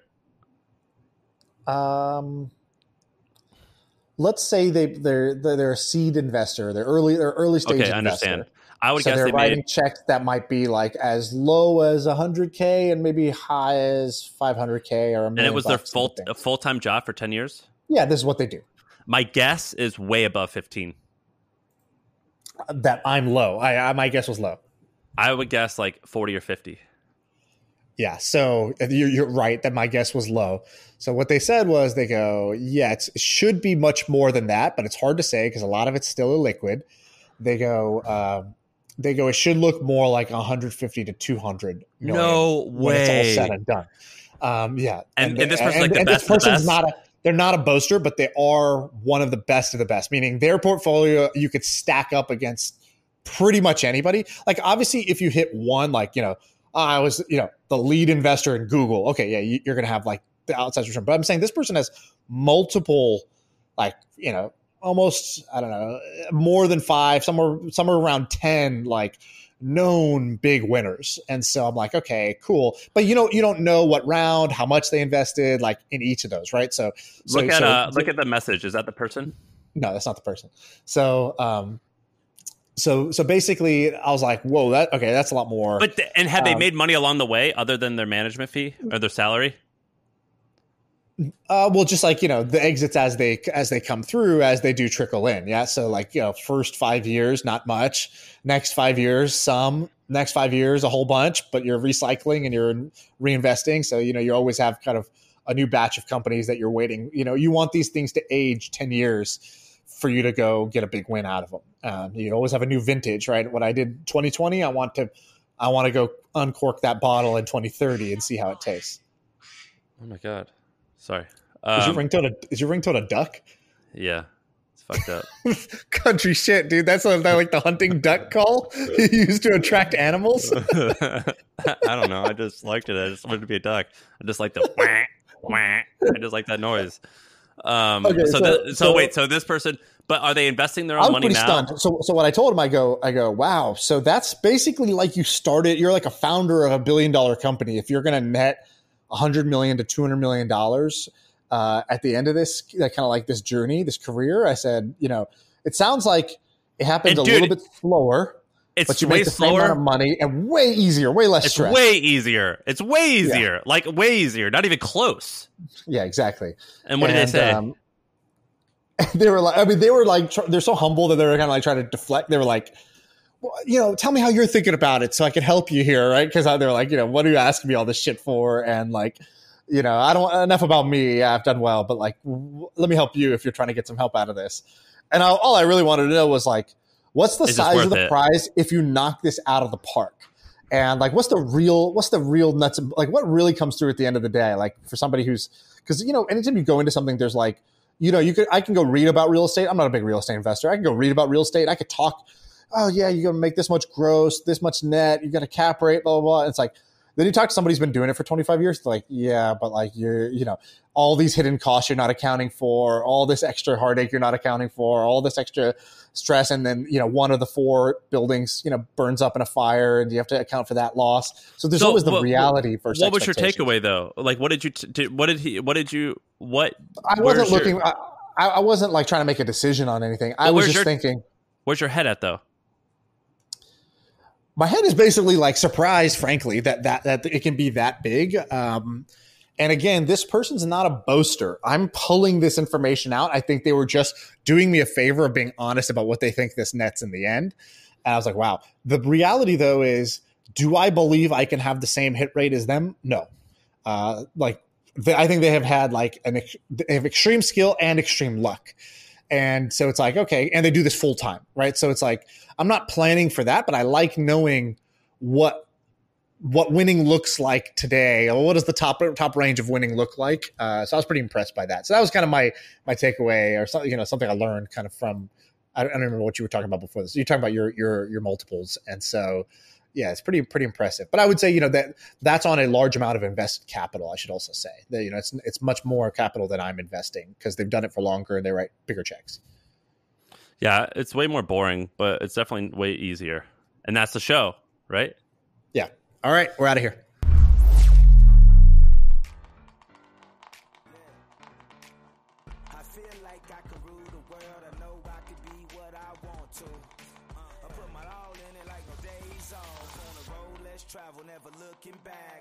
Let's say they're a seed investor. They're early stage investor. Okay, I understand. I would so guess they're writing checks that might be like as low as $100K and maybe high as $500K or $1 million. And it was their full-time job for 10 years? Yeah, this is what they do. My guess is way above 15. That I'm low. My guess was low. I would guess like 40 or 50. Yeah, so you're right that my guess was low. So what they said was they go, yeah, it should be much more than that, but it's hard to say because a lot of it's still illiquid. They go, it should look more like 150 to 200 million. No way. When it's all said and done. Yeah. And this person's like the best. This person's they're not a boaster, but they are one of the best of the best, meaning their portfolio you could stack up against pretty much anybody. Like, obviously, if you hit one, like, I was, the lead investor in Google. Okay, yeah, you're going to have like the outsized return. But I'm saying this person has multiple, like, almost, I don't know, more than 5, somewhere around 10, like, known big winners. And so I'm like, okay, cool. But you don't know what round, how much they invested, like, in each of those, right? So look at the message. Is that the person? No, that's not the person. So So basically, I was like, "Whoa, that's a lot more." But have they made money along the way, other than their management fee or their salary? Well, just like the exits as they come through, as they do trickle in, yeah. So like first 5 years, not much. Next 5 years, some. Next 5 years, a whole bunch. But you're recycling and you're reinvesting, so you always have kind of a new batch of companies that you're waiting. You want these things to age 10 years for you to go get a big win out of them. You always have a new vintage, right? What I did 2020, I want to go uncork that bottle in 2030 and see how it tastes. Oh my God. Sorry. Is your ringtone a duck? Yeah. It's fucked up. Country shit, dude. That's like the hunting duck call you use to attract animals. I don't know. I just liked it. I just wanted to be a duck. I just like the wah, wah. I just like that noise. Okay, so this person, but are they investing their own money now? I was pretty stunned. So what I told him, I go, wow. So that's basically like you're like a founder of $1 billion company. If you're going to net $100 million to $200 million at the end of this, kind of like this journey, this career, I said, it sounds like it happens little bit slower. But you make the same amount of money and way easier, way less stress. Way easier. It's way easier. Yeah. Like way easier. Not even close. Yeah, exactly. And what did they say? They were like, they're so humble that they were kind of like trying to deflect. They were like, well, tell me how you're thinking about it so I can help you here, right? Because they're like, what are you asking me all this shit for? And like, I don't enough about me. Yeah, I've done well, but like, let me help you if you're trying to get some help out of this. And all I really wanted to know was like, what's the size of the prize if you knock this out of the park? And like, what's the real nuts? Like, what really comes through at the end of the day? Like for somebody because anytime you go into something, there's like, I can go read about real estate. I'm not a big real estate investor. I can go read about real estate. I could talk. Oh yeah, you're gonna make this much gross, this much net. You got a cap rate, blah blah blah. And it's like, then you talk to somebody who's been doing it for 25 years. They're like, yeah, but like all these hidden costs you're not accounting for, all this extra heartache you're not accounting for, all this extra stress, and then one of the 4 buildings burns up in a fire, and you have to account for that loss. So there's always the reality versus. What was your takeaway though? Like, what did you? I wasn't looking. I wasn't like trying to make a decision on anything. I was just thinking. Where's your head at though? My head is basically like surprised, frankly, that it can be that big. And again, this person's not a boaster. I'm pulling this information out. I think they were just doing me a favor of being honest about what they think this nets in the end. And I was like, wow. The reality, though, is do I believe I can have the same hit rate as them? No. I think they have had they have extreme skill and extreme luck. And so it's like, okay, and they do this full time, right? So it's like, I'm not planning for that, but I like knowing what winning looks like today. What does the top range of winning look like? So I was pretty impressed by that. So that was kind of my takeaway, or something, something I learned kind of from. I don't remember what you were talking about before this. You're talking about your multiples, and so yeah, it's pretty impressive. But I would say that's on a large amount of invested capital. I should also say that it's much more capital than I'm investing because they've done it for longer and they write bigger checks. Yeah, it's way more boring, but it's definitely way easier. And that's the show, right? Yeah. All right, we're out of here. I feel like I could rule the world. I know I could be what I want to. I put my all in it like no days off. On the road, let's travel, never looking back.